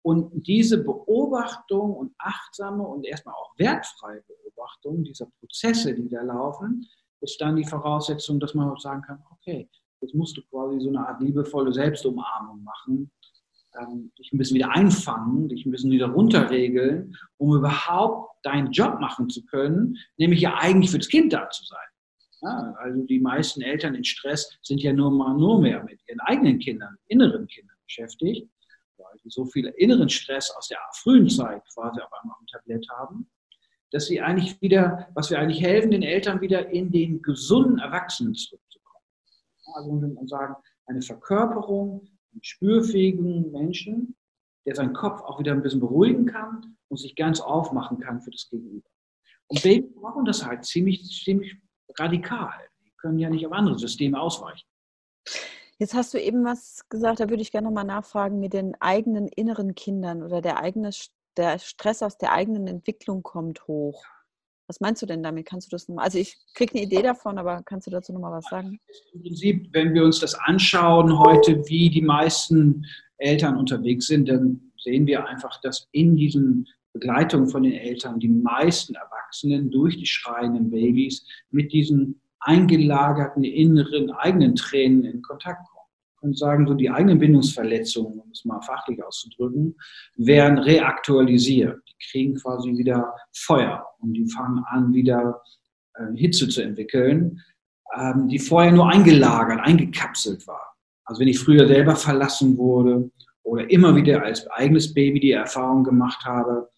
Und diese Beobachtung und achtsame und erstmal auch wertfreie Beobachtung dieser Prozesse, die da laufen, ist dann die Voraussetzung, dass man auch sagen kann, okay, jetzt musst du quasi so eine Art liebevolle Selbstumarmung machen, ähm, dich ein bisschen wieder einfangen, dich ein bisschen wieder runterregeln, um überhaupt deinen Job machen zu können, nämlich ja eigentlich für das Kind da zu sein. Ja, also die meisten Eltern in Stress sind ja nur mal nur mehr mit ihren eigenen Kindern, inneren Kindern beschäftigt, weil sie so viel inneren Stress aus der frühen Zeit quasi auf einmal am Tablett haben, dass sie eigentlich wieder, was wir eigentlich helfen, den Eltern wieder in den gesunden Erwachsenen zurückzukommen. Also würde man sagen, eine Verkörperung, einen spürfähigen Menschen, der seinen Kopf auch wieder ein bisschen beruhigen kann und sich ganz aufmachen kann für das Gegenüber. Und Babys brauchen das halt ziemlich, ziemlich radikal. Die können ja nicht auf andere Systeme ausweichen. Jetzt hast du eben was gesagt, da würde ich gerne nochmal nachfragen, mit den eigenen inneren Kindern oder der eigene der Stress aus der eigenen Entwicklung kommt hoch. Was meinst du denn damit? Kannst du das nochmal? Also ich kriege eine Idee davon, aber kannst du dazu nochmal was sagen? Im Prinzip, wenn wir uns das anschauen heute, wie die meisten Eltern unterwegs sind, dann sehen wir einfach, dass in diesen Begleitungen von den Eltern die meisten Erwachsenen durch die schreienden Babys mit diesen eingelagerten inneren eigenen Tränen in Kontakt kommen. Und sagen, so die eigenen Bindungsverletzungen, um es mal fachlich auszudrücken, werden reaktualisiert. Die kriegen quasi wieder Feuer und die fangen an, wieder äh, Hitze zu entwickeln, ähm, die vorher nur eingelagert, eingekapselt war. Also wenn ich früher selber verlassen wurde oder immer wieder als eigenes Baby die Erfahrung gemacht habe,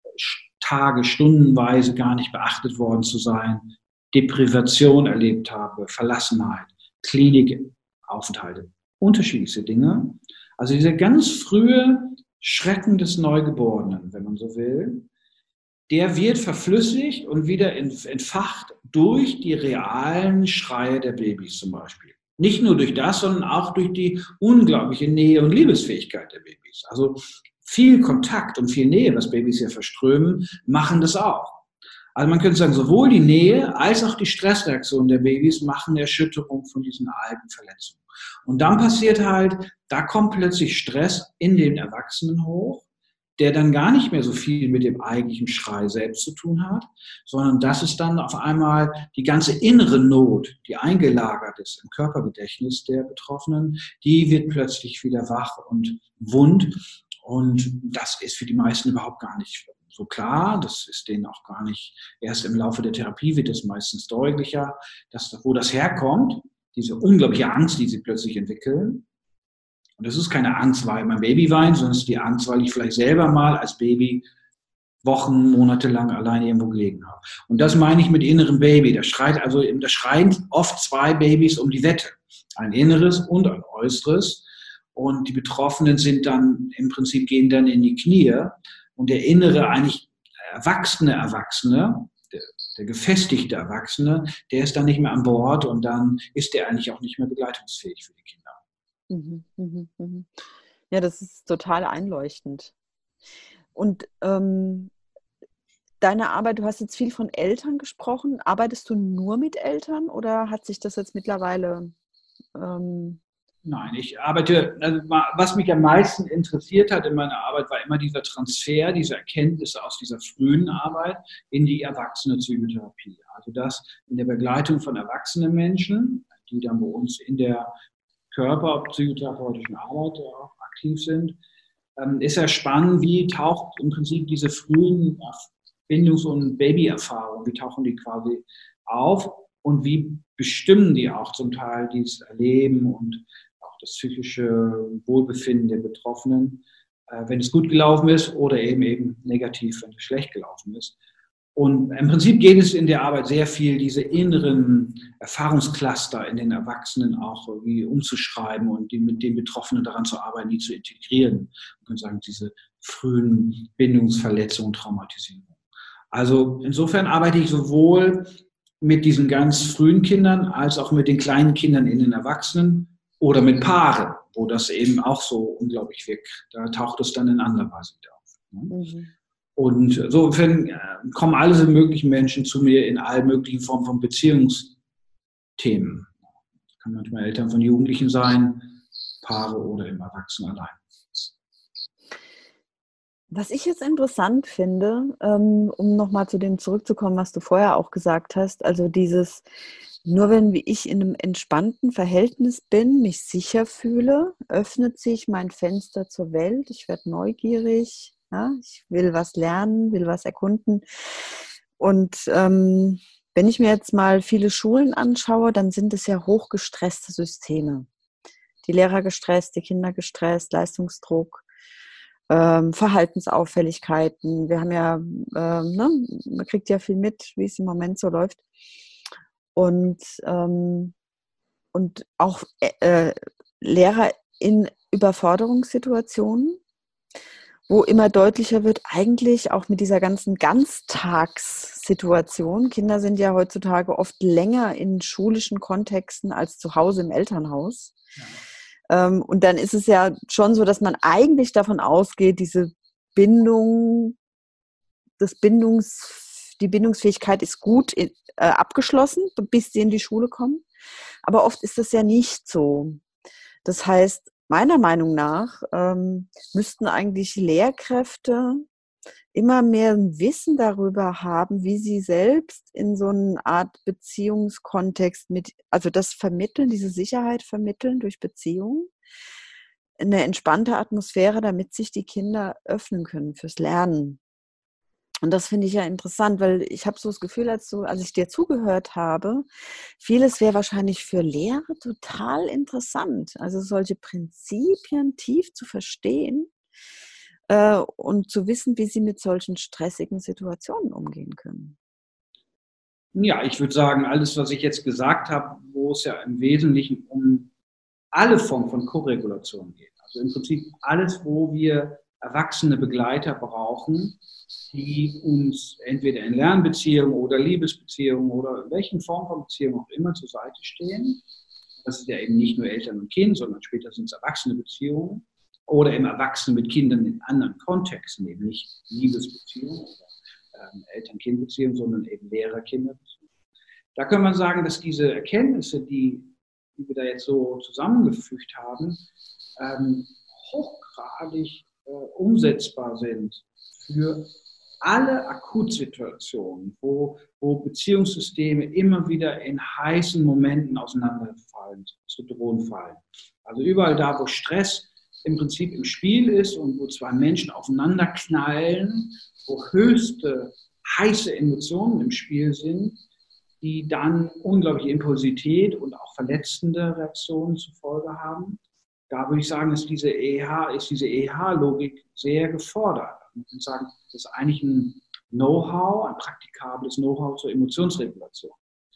Tage, stundenweise gar nicht beachtet worden zu sein, Deprivation erlebt habe, Verlassenheit, Klinikaufenthalte, unterschiedlichste Dinge. Also dieser ganz frühe Schrecken des Neugeborenen, wenn man so will, der wird verflüssigt und wieder entfacht durch die realen Schreie der Babys zum Beispiel. Nicht nur durch das, sondern auch durch die unglaubliche Nähe und Liebesfähigkeit der Babys. Also viel Kontakt und viel Nähe, was Babys hier verströmen, machen das auch. Also man könnte sagen, sowohl die Nähe als auch die Stressreaktion der Babys machen Erschütterung von diesen alten Verletzungen. Und dann passiert halt, da kommt plötzlich Stress in den Erwachsenen hoch, der dann gar nicht mehr so viel mit dem eigentlichen Schrei selbst zu tun hat, sondern das ist dann auf einmal die ganze innere Not, die eingelagert ist im Körpergedächtnis der Betroffenen, die wird plötzlich wieder wach und wund. Und das ist für die meisten überhaupt gar nicht so klar. Das ist denen auch gar nicht, erst im Laufe der Therapie wird es meistens deutlicher, dass, wo das herkommt, diese unglaubliche Angst, die sie plötzlich entwickeln. Und das ist keine Angst, weil mein Baby weint, sondern es ist die Angst, weil ich vielleicht selber mal als Baby Wochen, Monate lang alleine irgendwo gelegen habe. Und das meine ich mit innerem Baby. Da schreit also, da schreien oft zwei Babys um die Wette. Ein inneres und ein äußeres. Und die Betroffenen sind dann, im Prinzip gehen dann in die Knie. Und der innere, eigentlich erwachsene Erwachsene, der, der gefestigte Erwachsene, der ist dann nicht mehr an Bord und dann ist der eigentlich auch nicht mehr begleitungsfähig für die Kinder. Mhm, mhm, mhm. Ja, das ist total einleuchtend. Und ähm, deine Arbeit, du hast jetzt viel von Eltern gesprochen. Arbeitest du nur mit Eltern oder hat sich das jetzt mittlerweile... Ähm Nein, ich arbeite, also was mich am meisten interessiert hat in meiner Arbeit, war immer dieser Transfer, diese Erkenntnisse aus dieser frühen Arbeit in die erwachsene Psychotherapie. Also das in der Begleitung von erwachsenen Menschen, die dann bei uns in der körperpsychotherapeutischen Arbeit auch aktiv sind, ist ja spannend, wie taucht im Prinzip diese frühen Bindungs- und Babyerfahrungen, wie tauchen die quasi auf und wie bestimmen die auch zum Teil dieses Erleben und auch das psychische Wohlbefinden der Betroffenen, wenn es gut gelaufen ist oder eben eben negativ, wenn es schlecht gelaufen ist. Und im Prinzip geht es in der Arbeit sehr viel, diese inneren Erfahrungscluster in den Erwachsenen auch irgendwie umzuschreiben und die, mit den Betroffenen daran zu arbeiten, die zu integrieren. Man könnte sagen, diese frühen Bindungsverletzungen, Traumatisierung. Also insofern arbeite ich sowohl mit diesen ganz frühen Kindern als auch mit den kleinen Kindern in den Erwachsenen oder mit Paaren, wo das eben auch so unglaublich wirkt. Da taucht es dann in anderer Weise wieder auf. Mhm. Und insofern kommen alle möglichen Menschen zu mir in allen möglichen Formen von Beziehungsthemen. Das kann manchmal Eltern von Jugendlichen sein, Paare oder im Erwachsenen allein. Was ich jetzt interessant finde, ähm, um nochmal zu dem zurückzukommen, was du vorher auch gesagt hast, also dieses, nur wenn wie ich in einem entspannten Verhältnis bin, mich sicher fühle, öffnet sich mein Fenster zur Welt, ich werde neugierig, ja, ich will was lernen, will was erkunden. Und ähm, wenn ich mir jetzt mal viele Schulen anschaue, dann sind es ja hochgestresste Systeme. Die Lehrer gestresst, die Kinder gestresst, Leistungsdruck, ähm, Verhaltensauffälligkeiten. Wir haben ja, ähm, ne, man kriegt ja viel mit, wie es im Moment so läuft. Und, ähm, und auch äh, Lehrer in Überforderungssituationen, wo immer deutlicher wird, eigentlich auch mit dieser ganzen Ganztagssituation. Kinder sind ja heutzutage oft länger in schulischen Kontexten als zu Hause im Elternhaus. Ja. Ähm, und dann ist es ja schon so, dass man eigentlich davon ausgeht, diese Bindung, das Bindungs, die Bindungsfähigkeit ist gut äh, abgeschlossen, bis sie in die Schule kommen. Aber oft ist das ja nicht so. Das heißt, meiner Meinung nach ähm, müssten eigentlich Lehrkräfte immer mehr Wissen darüber haben, wie sie selbst in so eine Art Beziehungskontext mit, also das vermitteln, diese Sicherheit vermitteln durch Beziehungen, eine entspannte Atmosphäre, damit sich die Kinder öffnen können fürs Lernen. Und das finde ich ja interessant, weil ich habe so das Gefühl, als, du, als ich dir zugehört habe, vieles wäre wahrscheinlich für Lehrer total interessant. Also solche Prinzipien tief zu verstehen äh, und zu wissen, wie sie mit solchen stressigen Situationen umgehen können. Ja, ich würde sagen, alles, was ich jetzt gesagt habe, wo es ja im Wesentlichen um alle Formen von Koregulation geht. Also im Prinzip alles, wo wir erwachsene Begleiter brauchen, die uns entweder in Lernbeziehungen oder Liebesbeziehungen oder welchen Form von Beziehungen auch immer zur Seite stehen. Das ist ja eben nicht nur Eltern und Kind, sondern später sind es erwachsene Beziehungen oder eben Erwachsene mit Kindern in anderen Kontexten, eben nicht Liebesbeziehungen oder ähm, Eltern-Kind-Beziehungen, sondern eben Lehrer-Kinder-Beziehungen. Da kann man sagen, dass diese Erkenntnisse, die, die wir da jetzt so zusammengefügt haben, ähm, hochgradig äh, umsetzbar sind für alle Akutsituationen, wo, wo Beziehungssysteme immer wieder in heißen Momenten auseinanderfallen, zu Drohen fallen. Also überall da, wo Stress im Prinzip im Spiel ist und wo zwei Menschen aufeinanderknallen, wo höchste heiße Emotionen im Spiel sind, die dann unglaubliche Impulsivität und auch verletzende Reaktionen zur Folge haben. Da würde ich sagen, ist diese E H, ist diese E H-Logik sehr gefordert. Man kann sagen, das ist eigentlich ein Know-how, ein praktikables Know-how zur Emotionsregulation.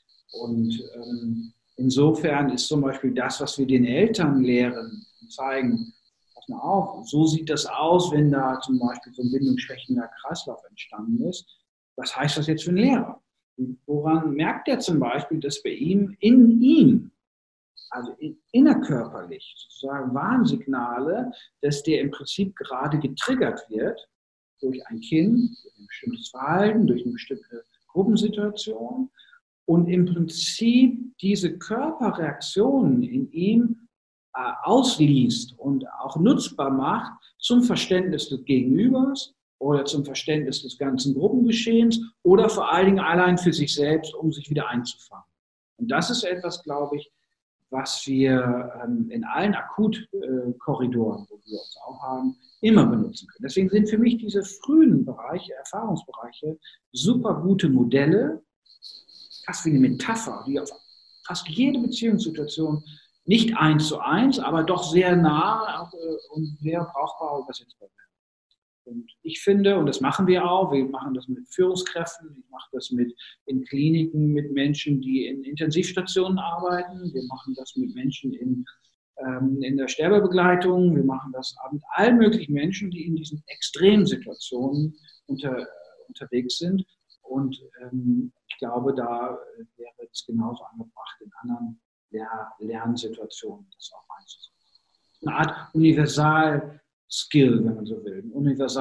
Und ähm, insofern ist zum Beispiel das, was wir den Eltern lehren und zeigen, pass mal auf, so sieht das aus, wenn da zum Beispiel so ein bindungsschwächender Kreislauf entstanden ist. Was heißt das jetzt für einen Lehrer? Woran merkt er zum Beispiel, dass bei ihm, in ihm, also innerkörperlich sozusagen Warnsignale, dass der im Prinzip gerade getriggert wird durch ein Kind, durch ein bestimmtes Verhalten, durch eine bestimmte Gruppensituation und im Prinzip diese Körperreaktionen in ihm äh, ausliest und auch nutzbar macht zum Verständnis des Gegenübers oder zum Verständnis des ganzen Gruppengeschehens oder vor allen Dingen allein für sich selbst, um sich wieder einzufangen. Und das ist etwas, glaube ich, was wir ähm, in allen Akutkorridoren, wo wir uns auch haben, immer benutzen können. Deswegen sind für mich diese frühen Bereiche, Erfahrungsbereiche, super gute Modelle, fast wie eine Metapher, die auf fast jede Beziehungssituation nicht eins zu eins, aber doch sehr nah auch, äh, und sehr brauchbar übersetzbar werden. Und ich finde, und das machen wir auch, wir machen das mit Führungskräften, ich mache das mit in Kliniken mit Menschen, die in Intensivstationen arbeiten, wir machen das mit Menschen in, ähm, in der Sterbebegleitung, wir machen das mit allen möglichen Menschen, die in diesen extremen Situationen unter, unterwegs sind. Und ähm, ich glaube, da wäre es genauso angebracht, in anderen Lehr- Lernsituationen das auch einzusetzen. Eine Art Universal- Skill, wenn man so will, ein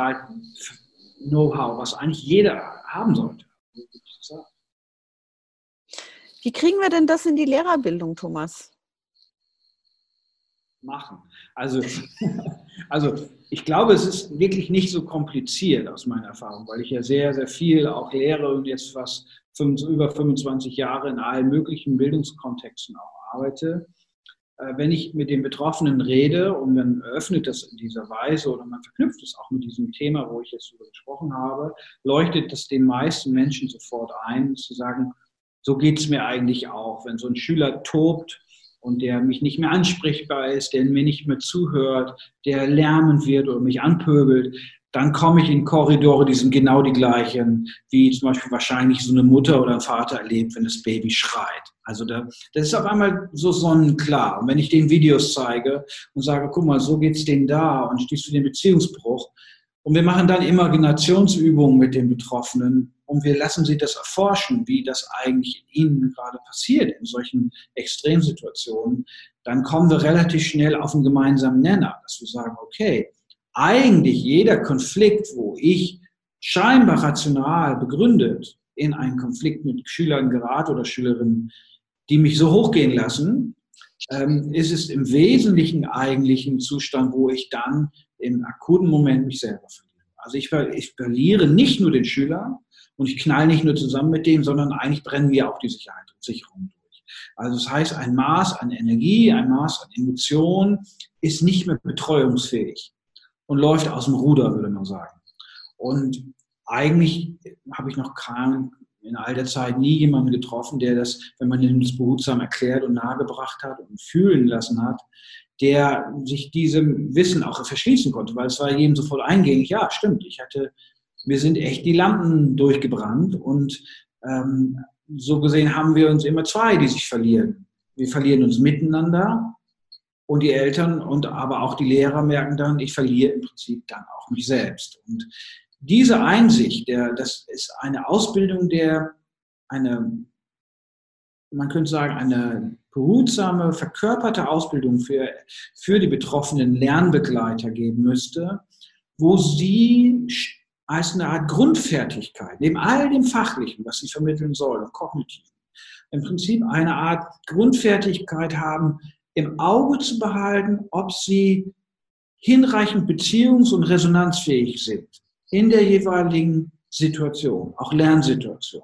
Universal-Know-how, was eigentlich jeder haben sollte. Wie kriegen wir denn das in die Lehrerbildung, Thomas? Machen. Also Also ich glaube, es ist wirklich nicht so kompliziert aus meiner Erfahrung, weil ich ja sehr, sehr viel auch lehre und jetzt fast über fünfundzwanzig Jahre in allen möglichen Bildungskontexten auch arbeite. Wenn ich mit den Betroffenen rede und man eröffnet das in dieser Weise oder man verknüpft es auch mit diesem Thema, wo ich jetzt darüber gesprochen habe, leuchtet das den meisten Menschen sofort ein, zu sagen, so geht es mir eigentlich auch. Wenn so ein Schüler tobt und der mich nicht mehr ansprechbar ist, der mir nicht mehr zuhört, der lärmend wird oder mich anpöbelt, dann komme ich in Korridore, die sind genau die gleichen, wie zum Beispiel wahrscheinlich so eine Mutter oder ein Vater erlebt, wenn das Baby schreit. Also da, das ist auf einmal so sonnenklar. Und wenn ich den Videos zeige und sage, guck mal, so geht's denen da und stehst du den Beziehungsbruch. Und wir machen dann Imaginationsübungen mit den Betroffenen und wir lassen sie das erforschen, wie das eigentlich in ihnen gerade passiert in solchen Extremsituationen. Dann kommen wir relativ schnell auf einen gemeinsamen Nenner, dass wir sagen, okay, eigentlich jeder Konflikt, wo ich scheinbar rational begründet in einen Konflikt mit Schülern gerate oder Schülerinnen, die mich so hochgehen lassen, ähm, ist es im Wesentlichen eigentlich ein Zustand, wo ich dann im akuten Moment mich selber verliere. Also ich, ich verliere nicht nur den Schüler und ich knall nicht nur zusammen mit dem, sondern eigentlich brennen wir auch die Sicherheit und Sicherung durch. Also das heißt, ein Maß an Energie, ein Maß an Emotion ist nicht mehr betreuungsfähig und läuft aus dem Ruder, würde man sagen. Und eigentlich habe ich noch keinen, in all der Zeit nie jemanden getroffen, der das, wenn man ihm das behutsam erklärt und nahegebracht hat und fühlen lassen hat, der sich diesem Wissen auch verschließen konnte, weil es war jedem sofort eingängig, ja, stimmt, ich hatte, mir sind echt die Lampen durchgebrannt und ähm, so gesehen haben wir uns immer zwei, die sich verlieren. Wir verlieren uns miteinander und die Eltern und aber auch die Lehrer merken dann, ich verliere im Prinzip dann auch mich selbst. Und diese Einsicht, der, das ist eine Ausbildung, der eine, man könnte sagen, eine behutsame, verkörperte Ausbildung für, für die betroffenen Lernbegleiter geben müsste, wo sie als eine Art Grundfertigkeit, neben all dem Fachlichen, was sie vermitteln sollen, kognitiv, im Prinzip eine Art Grundfertigkeit haben, im Auge zu behalten, ob sie hinreichend beziehungs- und resonanzfähig sind in der jeweiligen Situation, auch Lernsituation,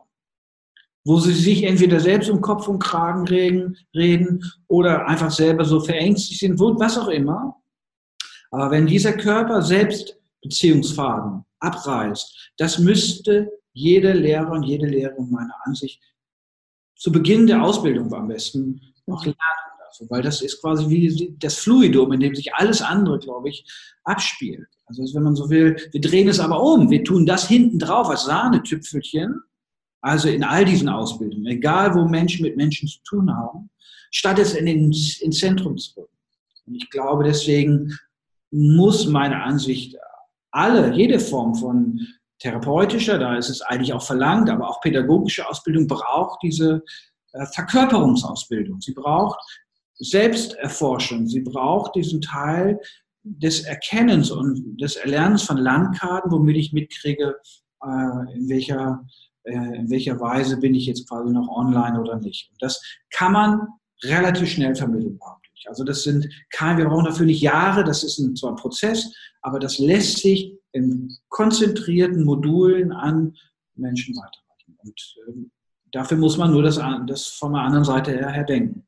wo sie sich entweder selbst um Kopf und Kragen reden, reden oder einfach selber so verängstigt sind, was auch immer. Aber wenn dieser Körper selbst Beziehungsfaden abreißt, das müsste jeder Lehrer und jede Lehrerin meiner Ansicht zu Beginn der Ausbildung am besten noch lernen. Also, weil das ist quasi wie das Fluidum, in dem sich alles andere, glaube ich, abspielt. Also wenn man so will, wir drehen es aber um, wir tun das hinten drauf als Sahnetüpfelchen, also in all diesen Ausbildungen, egal wo Menschen mit Menschen zu tun haben, statt es in den, ins Zentrum zu rücken. Und ich glaube, deswegen muss meiner Ansicht alle, jede Form von therapeutischer, da ist es eigentlich auch verlangt, aber auch pädagogische Ausbildung braucht diese äh, Verkörperungsausbildung. Sie braucht Selbsterforschung. Sie braucht diesen Teil des Erkennens und des Erlernens von Landkarten, womit ich mitkriege, äh, in welcher, äh, in welcher Weise bin ich jetzt quasi noch online oder nicht. Und das kann man relativ schnell vermitteln, behaupte ich. Also das sind keine, wir brauchen dafür nicht Jahre, das ist ein, zwar ein Prozess, aber das lässt sich in konzentrierten Modulen an Menschen weiterreichen. Und äh, dafür muss man nur das, das von der anderen Seite her, her denken.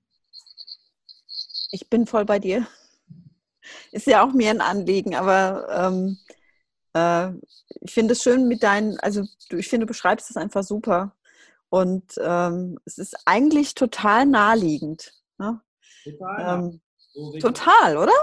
Ich bin voll bei dir. Ist ja auch mir ein Anliegen, aber ähm, äh, ich finde es schön mit deinen, also du, ich finde, du beschreibst es einfach super. Und ähm, es ist eigentlich total naheliegend. Ne? Total, ähm, so total, oder?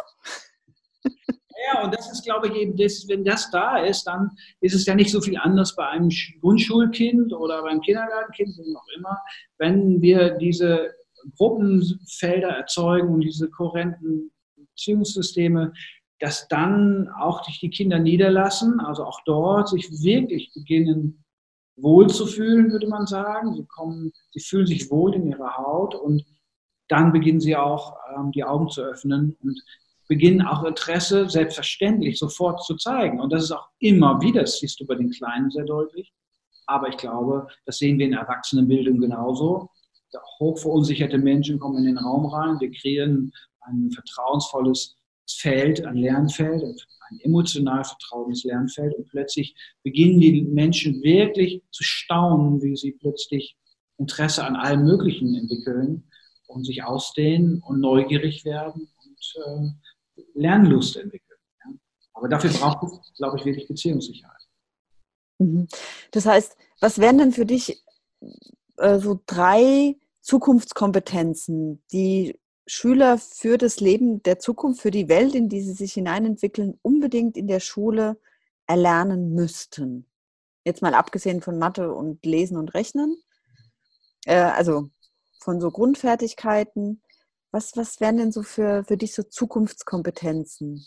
Ja, und das ist, glaube ich, eben das, wenn das da ist, dann ist es ja nicht so viel anders bei einem Grundschulkind oder beim Kindergartenkind, wie auch immer, wenn wir diese Gruppenfelder erzeugen und diese kohärenten Beziehungssysteme, dass dann auch sich die Kinder niederlassen, also auch dort sich wirklich beginnen wohlzufühlen, würde man sagen. Sie kommen, sie fühlen sich wohl in ihrer Haut und dann beginnen sie auch ähm, die Augen zu öffnen und beginnen auch Interesse selbstverständlich sofort zu zeigen. Und das ist auch immer wieder, das siehst du bei den Kleinen sehr deutlich. Aber ich glaube, das sehen wir in Erwachsenenbildung genauso. Hochverunsicherte Menschen kommen in den Raum rein, wir kreieren ein vertrauensvolles Feld, ein Lernfeld, ein emotional vertrautes Lernfeld. Und plötzlich beginnen die Menschen wirklich zu staunen, wie sie plötzlich Interesse an allem Möglichen entwickeln und sich ausdehnen und neugierig werden und äh, Lernlust entwickeln. Ja. Aber dafür braucht es, glaube ich, wirklich Beziehungssicherheit. Das heißt, was wären denn für dich äh, so drei Zukunftskompetenzen, die Schüler für das Leben der Zukunft, für die Welt, in die sie sich hineinentwickeln, unbedingt in der Schule erlernen müssten? Jetzt mal abgesehen von Mathe und Lesen und Rechnen, äh, also von so Grundfertigkeiten. Was, was wären denn so für, für dich so Zukunftskompetenzen?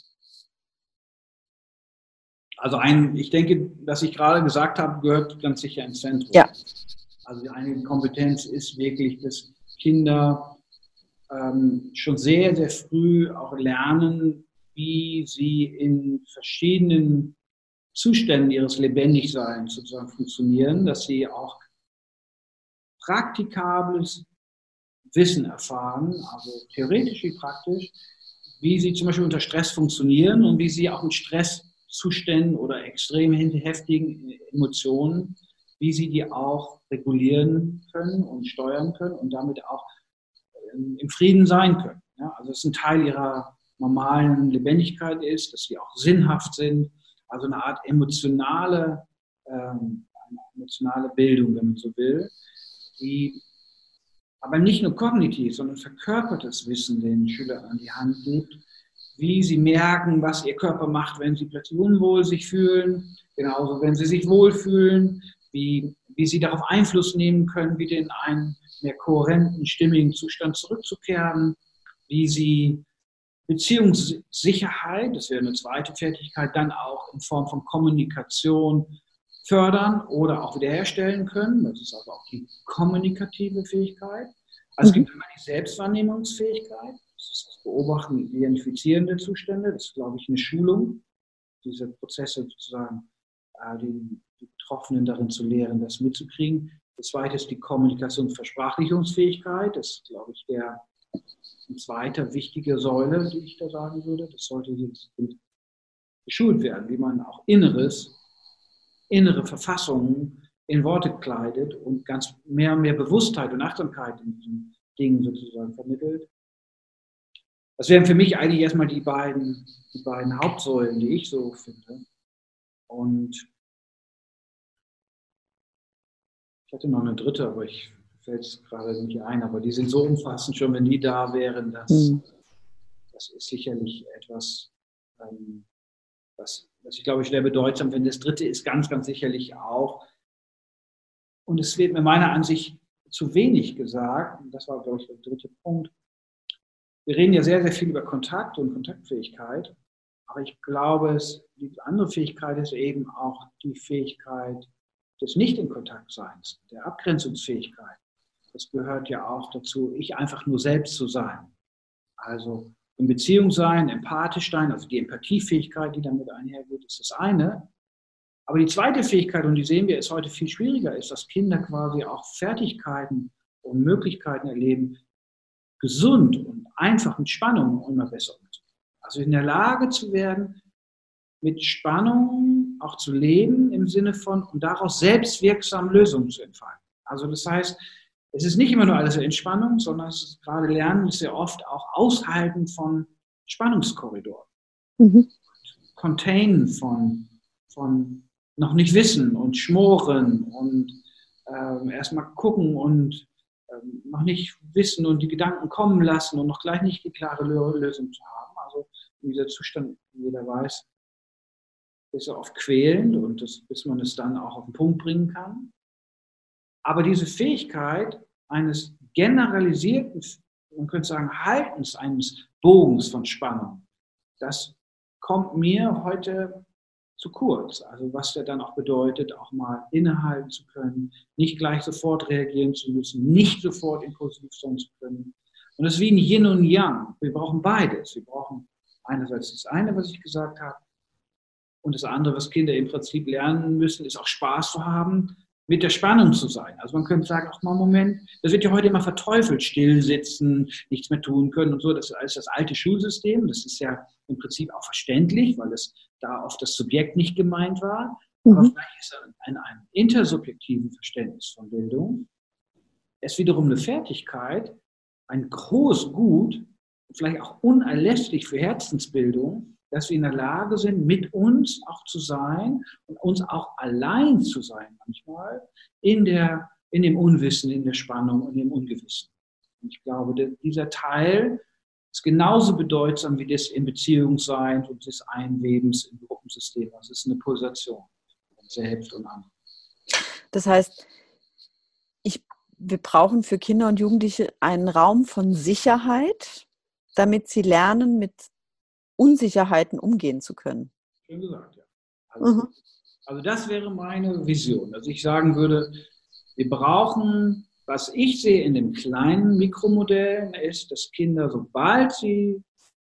Also ein, ich denke, was ich gerade gesagt habe, gehört ganz sicher ins Zentrum. Ja. Also eine Kompetenz ist wirklich, dass Kinder ähm, schon sehr, sehr früh auch lernen, wie sie in verschiedenen Zuständen ihres Lebendigseins sozusagen funktionieren, dass sie auch praktikables Wissen erfahren, also theoretisch wie praktisch, wie sie zum Beispiel unter Stress funktionieren und wie sie auch mit Stresszuständen oder extrem heftigen Emotionen, wie sie die auch regulieren können und steuern können und damit auch im Frieden sein können. Ja, also es ein Teil ihrer normalen Lebendigkeit ist, dass sie auch sinnhaft sind, also eine Art emotionale, ähm, eine emotionale Bildung, wenn man so will, die aber nicht nur kognitiv, sondern verkörpertes Wissen den Schülern an die Hand gibt, wie sie merken, was ihr Körper macht, wenn sie plötzlich unwohl sich fühlen, genauso wenn sie sich wohlfühlen, wie, wie sie darauf Einfluss nehmen können, wieder in einen mehr kohärenten, stimmigen Zustand zurückzukehren, wie sie Beziehungssicherheit, das wäre eine zweite Fertigkeit, dann auch in Form von Kommunikation fördern oder auch wiederherstellen können. Das ist also auch die kommunikative Fähigkeit. Also es gibt immer die Selbstwahrnehmungsfähigkeit, das ist das Beobachten und Identifizieren der Zustände. Das ist, glaube ich, eine Schulung, diese Prozesse sozusagen, die, die Betroffenen darin zu lehren, das mitzukriegen. Das zweite ist die Kommunikations- und Versprachlichungsfähigkeit. Das ist, glaube ich, der eine zweite wichtige Säule, die ich da sagen würde. Das sollte jetzt geschult werden, wie man auch Inneres, innere Verfassungen in Worte kleidet und ganz mehr und mehr Bewusstheit und Achtsamkeit in diesen Dingen sozusagen vermittelt. Das wären für mich eigentlich erstmal die beiden, die beiden Hauptsäulen, die ich so finde. Und ich hatte noch eine dritte, aber ich fällt es gerade nicht ein. Aber die sind so umfassend schon, wenn die da wären, dass, mhm. das ist sicherlich etwas, ähm, was, was ich glaube, sehr bedeutsam finde. Das dritte ist ganz, ganz sicherlich auch, und es wird mir meiner Ansicht zu wenig gesagt, und das war, glaube ich, der dritte Punkt. Wir reden ja sehr, sehr viel über Kontakt und Kontaktfähigkeit, aber ich glaube, es, die andere Fähigkeit ist eben auch die Fähigkeit des Nicht-in-Kontakt-Seins, der Abgrenzungsfähigkeit. Das gehört ja auch dazu, ich einfach nur selbst zu sein. Also in Beziehung sein, empathisch sein, also die Empathiefähigkeit, die damit einhergeht, ist das eine. Aber die zweite Fähigkeit, und die sehen wir, ist heute viel schwieriger, ist, dass Kinder quasi auch Fertigkeiten und Möglichkeiten erleben, gesund und einfach mit Spannung immer besser umzugehen. Also in der Lage zu werden, mit Spannung auch zu leben im Sinne von und daraus selbstwirksam Lösungen zu entfalten. Also das heißt, es ist nicht immer nur alles Entspannung, sondern es ist gerade Lernen ist sehr oft auch Aushalten von Spannungskorridoren. Mhm. Containen von, von noch nicht wissen und schmoren und ähm, erstmal gucken und ähm, noch nicht wissen und die Gedanken kommen lassen und noch gleich nicht die klare Lösung zu haben. Also dieser Zustand, wie jeder weiß, ist ja oft quälend und das, bis man es dann auch auf den Punkt bringen kann. Aber diese Fähigkeit eines generalisierten, man könnte sagen, Haltens eines Bogens von Spannung, das kommt mir heute zu kurz. Also was der dann auch bedeutet, auch mal innehalten zu können, nicht gleich sofort reagieren zu müssen, nicht sofort impulsiv sein zu können. Und das ist wie ein Yin und Yang. Wir brauchen beides. Wir brauchen einerseits das eine, was ich gesagt habe, und das andere, was Kinder im Prinzip lernen müssen, ist auch Spaß zu haben mit der Spannung zu sein. Also man könnte sagen, ach mal, Moment, das wird ja heute immer verteufelt, still sitzen, nichts mehr tun können und so. Das ist das alte Schulsystem. Das ist ja im Prinzip auch verständlich, weil es da oft das Subjekt nicht gemeint war. Mhm. Aber vielleicht ist in einem intersubjektiven Verständnis von Bildung es wiederum eine Fertigkeit, ein großes Gut, vielleicht auch unerlässlich für Herzensbildung, dass wir in der Lage sind, mit uns auch zu sein und uns auch allein zu sein manchmal in, der, in dem Unwissen, in der Spannung und im Ungewissen. Und ich glaube, dieser Teil ist genauso bedeutsam wie das in Beziehung sein und des Einwebens im Gruppensystem. Das ist eine Pulsation von selbst und anderen. Das heißt, ich, wir brauchen für Kinder und Jugendliche einen Raum von Sicherheit, damit sie lernen, mit Unsicherheiten umgehen zu können. Schön gesagt, ja. Also, mhm. also das wäre meine Vision. Also ich sagen würde, wir brauchen, was ich sehe in den kleinen Mikromodellen, ist, dass Kinder, sobald sie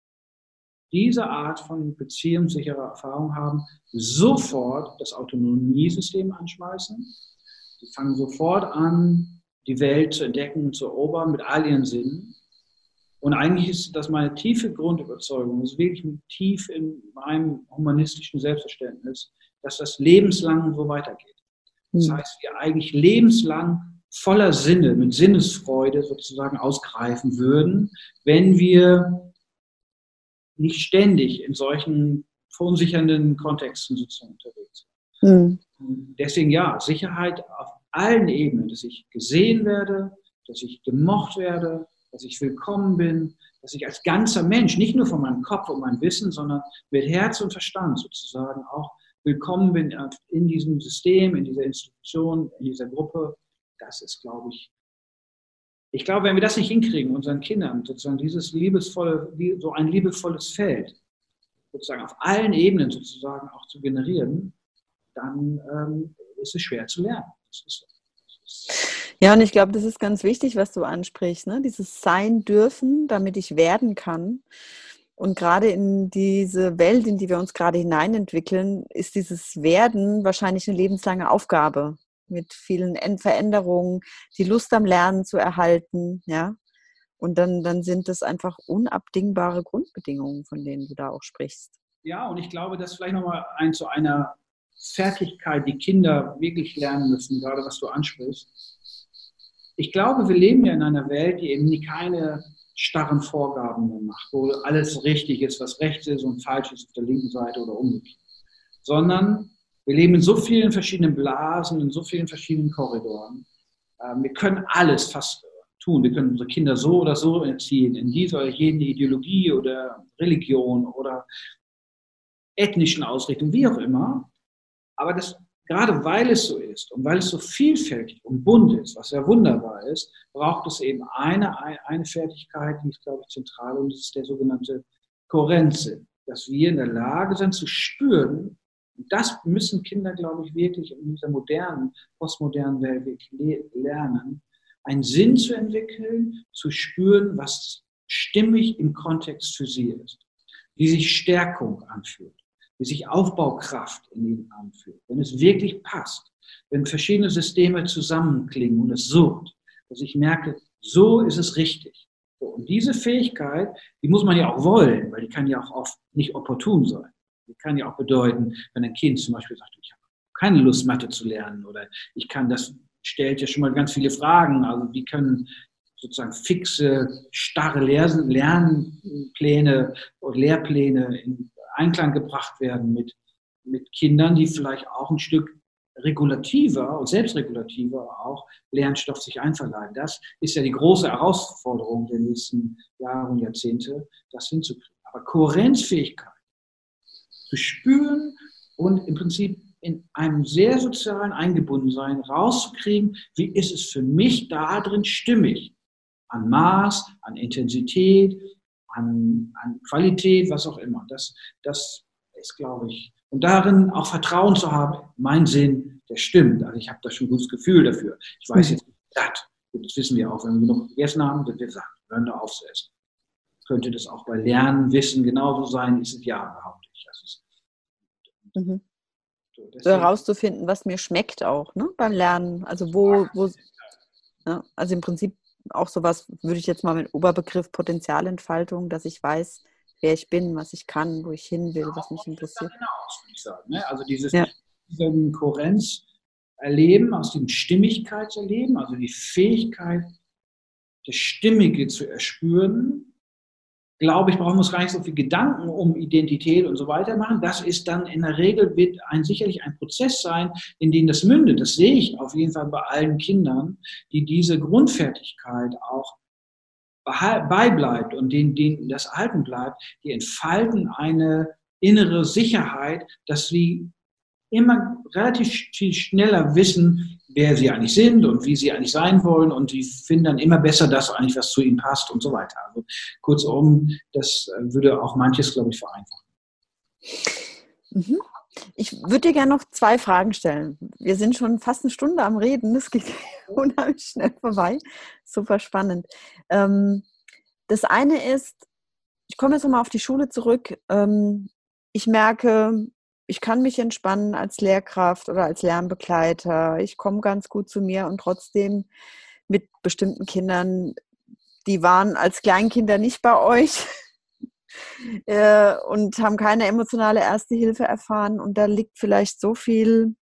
diese Art von beziehungssicherer Erfahrung haben, sofort das Autonomiesystem anschmeißen. Sie fangen sofort an, die Welt zu entdecken und zu erobern mit all ihren Sinnen. Und eigentlich ist das meine tiefe Grundüberzeugung, das ist wirklich tief in meinem humanistischen Selbstverständnis, dass das lebenslang so weitergeht. Das heißt, wir eigentlich lebenslang voller Sinne, mit Sinnesfreude sozusagen ausgreifen würden, wenn wir nicht ständig in solchen verunsichernden Kontexten sozusagen unterwegs sind. Mhm. Deswegen ja, Sicherheit auf allen Ebenen, dass ich gesehen werde, dass ich gemocht werde, dass ich willkommen bin, dass ich als ganzer Mensch, nicht nur von meinem Kopf und meinem Wissen, sondern mit Herz und Verstand sozusagen auch willkommen bin in diesem System, in dieser Institution, in dieser Gruppe. Das ist, glaube ich, ich glaube, wenn wir das nicht hinkriegen, unseren Kindern sozusagen dieses liebevolle, so ein liebevolles Feld sozusagen auf allen Ebenen sozusagen auch zu generieren, dann ähm, ist es schwer zu lernen. Das ist so. Das ist Ja, und ich glaube, das ist ganz wichtig, was du ansprichst, ne? Dieses Sein dürfen, damit ich werden kann. Und gerade in diese Welt, in die wir uns gerade hineinentwickeln, ist dieses Werden wahrscheinlich eine lebenslange Aufgabe mit vielen Veränderungen, die Lust am Lernen zu erhalten, ja. Und dann, dann sind das einfach unabdingbare Grundbedingungen, von denen du da auch sprichst. Ja, und ich glaube, das vielleicht nochmal ein zu einer Fertigkeit, die Kinder wirklich lernen müssen, gerade was du ansprichst. Ich glaube, wir leben ja in einer Welt, die eben keine starren Vorgaben mehr macht, wo alles richtig ist, was rechts ist und falsch ist auf der linken Seite oder umgekehrt. Sondern wir leben in so vielen verschiedenen Blasen, in so vielen verschiedenen Korridoren. Wir können alles fast tun. Wir können unsere Kinder so oder so erziehen, in dieser oder jene Ideologie oder Religion oder ethnischen Ausrichtung, wie auch immer. Aber das, gerade weil es so ist und weil es so vielfältig und bunt ist, was ja wunderbar ist, braucht es eben eine, eine Fertigkeit, die ist, glaube ich, zentral, und das ist der sogenannte Kohärenzsinn. Dass wir in der Lage sind zu spüren, und das müssen Kinder, glaube ich, wirklich in dieser modernen, postmodernen Welt wirklich lernen, einen Sinn zu entwickeln, zu spüren, was stimmig im Kontext für sie ist, wie sich Stärkung anfühlt, wie sich Aufbaukraft in ihnen anfühlt, wenn es wirklich passt, wenn verschiedene Systeme zusammenklingen und es sucht, dass ich merke, so ist es richtig. So, und diese Fähigkeit, die muss man ja auch wollen, weil die kann ja auch oft nicht opportun sein. Die kann ja auch bedeuten, wenn ein Kind zum Beispiel sagt, ich habe keine Lust, Mathe zu lernen, oder ich kann, das stellt ja schon mal ganz viele Fragen, also wie können sozusagen fixe, starre Lernpläne oder Lehrpläne in Einklang gebracht werden mit, mit Kindern, die vielleicht auch ein Stück regulativer und selbstregulativer auch Lernstoff sich einverleiben. Das ist ja die große Herausforderung der nächsten Jahre und Jahrzehnte, das hinzukriegen. Aber Kohärenzfähigkeit zu spüren und im Prinzip in einem sehr sozialen Eingebundensein rauszukriegen, wie ist es für mich da drin stimmig? An Maß, an Intensität, an, an Qualität, was auch immer. Das, das ist, glaube ich, und darin auch Vertrauen zu haben, mein Sinn, der stimmt. Also ich habe da schon ein gutes Gefühl dafür. Ich weiß jetzt, das, das wissen wir auch, wenn wir genug gegessen haben, dann wird gesagt, hören da auf zu essen. Könnte das auch bei Lernen, Wissen genauso sein? Ist es ja, behaupte ich. Das ist mhm. So, So deswegen, herauszufinden, was mir schmeckt auch, ne, beim Lernen. Also wo, wo, ja, also im Prinzip auch sowas, würde ich jetzt mal mit Oberbegriff Potenzialentfaltung, dass ich weiß, wer ich bin, was ich kann, wo ich hin will, was mich dann interessiert. hinaus, würde ich sagen. Ne? Also dieses Ja. diese Kohärenz erleben, aus dem Stimmigkeitserleben, also die Fähigkeit, das Stimmige zu erspüren, glaube ich, brauchen wir uns gar nicht so viel Gedanken um Identität und so weiter machen. Das ist dann in der Regel, wird ein, sicherlich ein Prozess sein, in den das mündet. Das sehe ich auf jeden Fall bei allen Kindern, die diese Grundfertigkeit auch beibleibt und denen, denen das erhalten bleibt, die entfalten eine innere Sicherheit, dass sie immer relativ viel schneller wissen, wer sie eigentlich sind und wie sie eigentlich sein wollen und die finden dann immer besser das eigentlich, was zu ihnen passt und so weiter. Also kurzum, das würde auch manches, glaube ich, vereinfachen. Mhm. Ich würde dir gerne noch zwei Fragen stellen. Wir sind schon fast eine Stunde am Reden, das geht unheimlich schnell vorbei. Super spannend. Ähm, das eine ist, ich komme jetzt nochmal auf die Schule zurück. Ähm, ich merke, ich kann mich entspannen als Lehrkraft oder als Lernbegleiter. Ich komme ganz gut zu mir und trotzdem mit bestimmten Kindern, die waren als Kleinkinder nicht bei euch äh, und haben keine emotionale Erste Hilfe erfahren. Und da liegt vielleicht so viel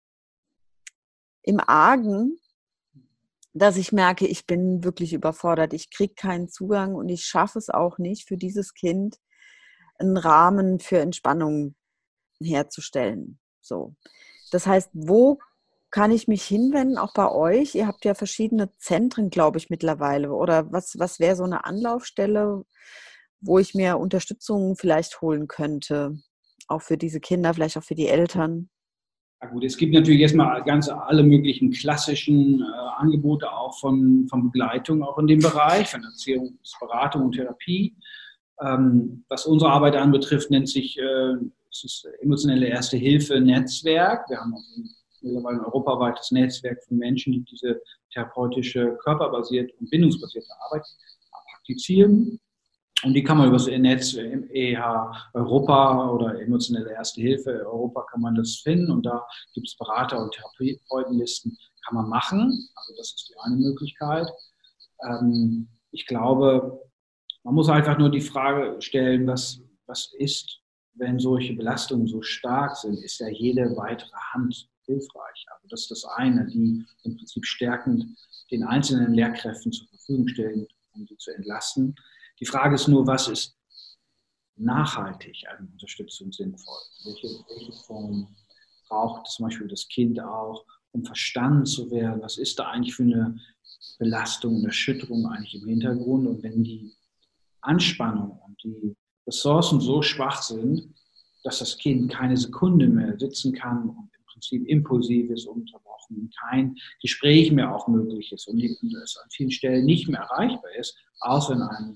im Argen, dass ich merke, ich bin wirklich überfordert. Ich kriege keinen Zugang und ich schaffe es auch nicht für dieses Kind, einen Rahmen für Entspannung herzustellen. So. Das heißt, wo kann ich mich hinwenden, auch bei euch? Ihr habt ja verschiedene Zentren, glaube ich, mittlerweile. Oder was, was wäre so eine Anlaufstelle, wo ich mir Unterstützung vielleicht holen könnte? Auch für diese Kinder, vielleicht auch für die Eltern. Ja gut, es gibt natürlich erstmal ganz alle möglichen klassischen äh, Angebote auch von, von Begleitung auch in dem Bereich, von Erziehungsberatung und Therapie. Ähm, was unsere Arbeit anbetrifft, nennt sich äh, es ist emotionelle Erste-Hilfe-Netzwerk. Wir haben auch ein, mittlerweile ein europaweites Netzwerk von Menschen, die diese therapeutische, körperbasierte und bindungsbasierte Arbeit praktizieren. Und die kann man über das Netz im E H Europa oder emotionelle Erste Hilfe Europa kann man das finden. Und da gibt es Berater- und Therapeutenlisten, kann man machen. Also das ist die eine Möglichkeit. Ähm, ich glaube, man muss einfach nur die Frage stellen, was, was ist, wenn solche Belastungen so stark sind, ist ja jede weitere Hand hilfreich. Also das ist das eine, die im Prinzip stärkend den einzelnen Lehrkräften zur Verfügung stellen, um sie zu entlasten. Die Frage ist nur, was ist nachhaltig an Unterstützung sinnvoll? Welche, welche Form braucht zum Beispiel das Kind auch, um verstanden zu werden? Was ist da eigentlich für eine Belastung und Erschütterung eigentlich im Hintergrund? Und wenn die Anspannung und die Ressourcen so schwach sind, dass das Kind keine Sekunde mehr sitzen kann und im Prinzip impulsiv ist, unterbrochen, kein Gespräch mehr auch möglich ist und es an vielen Stellen nicht mehr erreichbar ist, außer in einem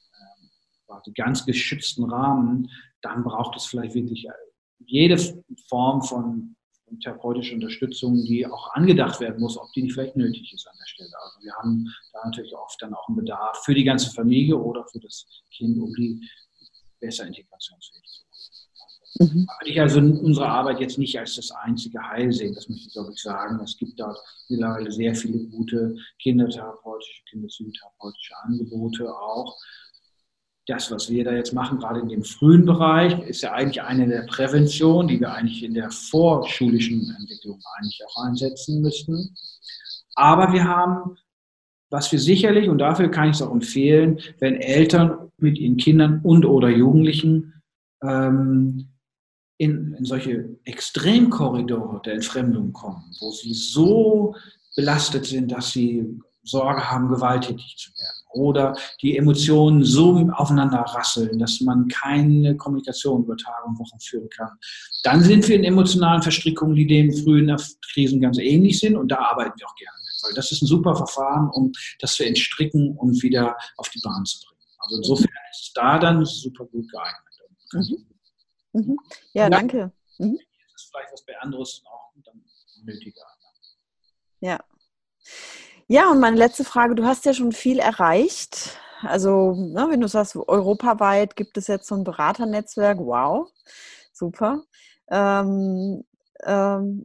äh, ganz geschützten Rahmen, dann braucht es vielleicht wirklich jede Form von therapeutische Unterstützung, die auch angedacht werden muss, ob die nicht vielleicht nötig ist an der Stelle. Also wir haben da natürlich oft dann auch einen Bedarf für die ganze Familie oder für das Kind, um die besser integrationsfähig zu machen. Mhm. Würde ich also unsere Arbeit jetzt nicht als das einzige Heil sehen, das möchte ich glaube ich sagen. Es gibt dort mittlerweile sehr viele gute kindertherapeutische, kinderpsychotherapeutische Angebote auch. Das, was wir da jetzt machen, gerade in dem frühen Bereich, ist ja eigentlich eine der Prävention, die wir eigentlich in der vorschulischen Entwicklung eigentlich auch einsetzen müssten. Aber wir haben, was wir sicherlich, und dafür kann ich es auch empfehlen, wenn Eltern mit ihren Kindern und oder Jugendlichen ähm, in, in solche Extremkorridore der Entfremdung kommen, wo sie so belastet sind, dass sie Sorge haben, gewalttätig zu werden. Oder die Emotionen so aufeinander rasseln, dass man keine Kommunikation über Tage und Wochen führen kann. Dann sind wir in emotionalen Verstrickungen, die dem frühen Krisen ganz ähnlich sind. Und da arbeiten wir auch gerne mit. Weil das ist ein super Verfahren, um das zu entstricken und wieder auf die Bahn zu bringen. Also insofern ist es da dann super gut geeignet. Mhm. Mhm. Ja, ja, danke. Mhm. Das ist vielleicht was bei anderes auch dann nötiger. Ja. Ja, und meine letzte Frage, du hast ja schon viel erreicht. Also, ne, wenn du sagst, europaweit gibt es jetzt so ein Beraternetzwerk, wow, super. Ähm, ähm,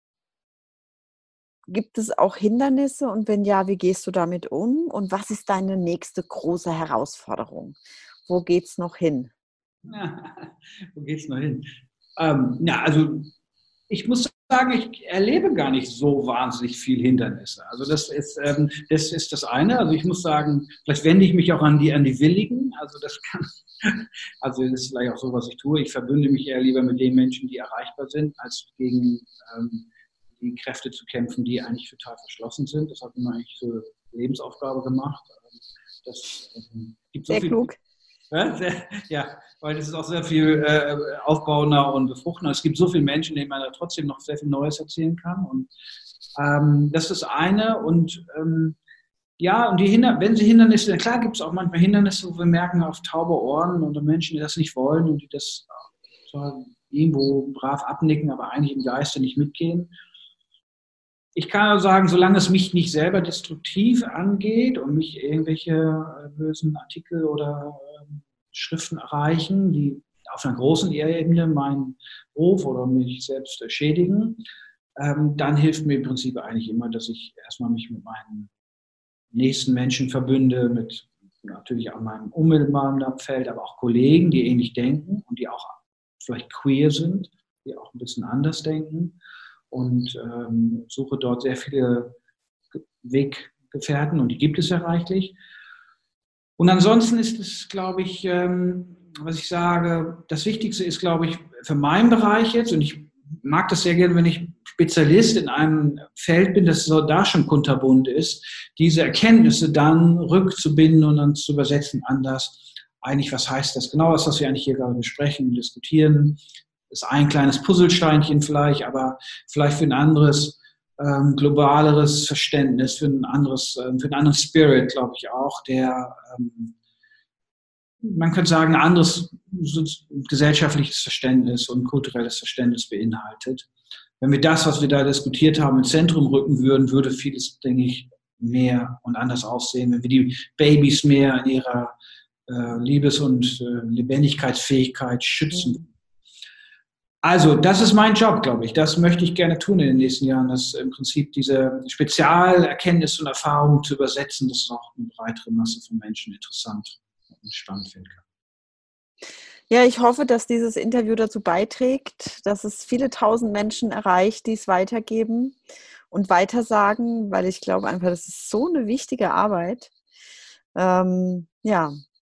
gibt es auch Hindernisse und wenn ja, wie gehst du damit um? Und was ist deine nächste große Herausforderung? Wo geht's noch hin? Wo geht's noch hin? Ähm, na, also ich muss sagen, ich erlebe gar nicht so wahnsinnig viel Hindernisse. Also das ist, ähm, das ist das eine. Also ich muss sagen, vielleicht wende ich mich auch an die, an die Willigen. Also das kann, also das ist vielleicht auch so, was ich tue. Ich verbünde mich eher lieber mit den Menschen, die erreichbar sind, als gegen ähm, die Kräfte zu kämpfen, die eigentlich total verschlossen sind. Das habe ich mir eigentlich so Lebensaufgabe gemacht. Das ähm, gibt so Sehr viel. klug. Ja, sehr, ja, weil das ist auch sehr viel äh, aufbauender und befruchtender. Es gibt so viele Menschen, denen man da trotzdem noch sehr viel Neues erzählen kann. Und ähm, das ist das eine. Und ähm, ja, und die Hinder wenn sie Hindernisse, klar gibt es auch manchmal Hindernisse, wo wir merken auf taube Ohren oder Menschen, die das nicht wollen und die das so irgendwo brav abnicken, aber eigentlich im Geiste nicht mitgehen. Ich kann auch sagen, solange es mich nicht selber destruktiv angeht und mich irgendwelche äh, bösen Artikel oder äh, Schriften erreichen, die auf einer großen Ebene meinen Ruf oder mich selbst äh, schädigen, ähm, dann hilft mir im Prinzip eigentlich immer, dass ich erstmal mich mit meinen nächsten Menschen verbünde, mit natürlich auch meinem unmittelbaren Umfeld, aber auch Kollegen, die ähnlich denken und die auch vielleicht queer sind, die auch ein bisschen anders denken. Und ähm, suche dort sehr viele Weggefährten und die gibt es ja reichlich. Und ansonsten ist es, glaube ich, ähm, was ich sage, das Wichtigste ist, glaube ich, für meinen Bereich jetzt, und ich mag das sehr gerne, wenn ich Spezialist in einem Feld bin, das so da schon kunterbunt ist, diese Erkenntnisse dann rückzubinden und dann zu übersetzen anders. Eigentlich, was heißt das genau, das, was wir eigentlich hier gerade besprechen und diskutieren, ist ein kleines Puzzlesteinchen vielleicht, aber vielleicht für ein anderes, ähm, globaleres Verständnis, für ein anderes, ähm, für einen anderen Spirit, glaube ich auch, der, ähm, man könnte sagen, ein anderes so gesellschaftliches Verständnis und kulturelles Verständnis beinhaltet. Wenn wir das, was wir da diskutiert haben, ins Zentrum rücken würden, würde vieles, denke ich, mehr und anders aussehen. Wenn wir die Babys mehr in ihrer äh, Liebes- und äh, Lebendigkeitsfähigkeit schützen. Also, das ist mein Job, glaube ich. Das möchte ich gerne tun in den nächsten Jahren, das im Prinzip diese Spezialerkenntnisse und Erfahrungen zu übersetzen, dass es auch eine breitere Masse von Menschen interessant und spannend finden kann. Ja, ich hoffe, dass dieses Interview dazu beiträgt, dass es viele tausend Menschen erreicht, die es weitergeben und weitersagen, weil ich glaube einfach, das ist so eine wichtige Arbeit. Ähm, ja.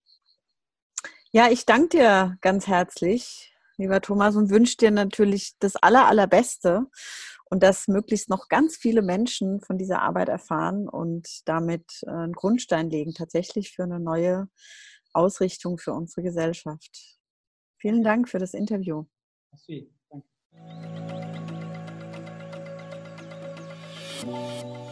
Ja, ich danke dir ganz herzlich, lieber Thomas, und wünsche dir natürlich das Aller, Allerbeste und dass möglichst noch ganz viele Menschen von dieser Arbeit erfahren und damit einen Grundstein legen, tatsächlich für eine neue Ausrichtung für unsere Gesellschaft. Vielen Dank für das Interview. Merci. Danke.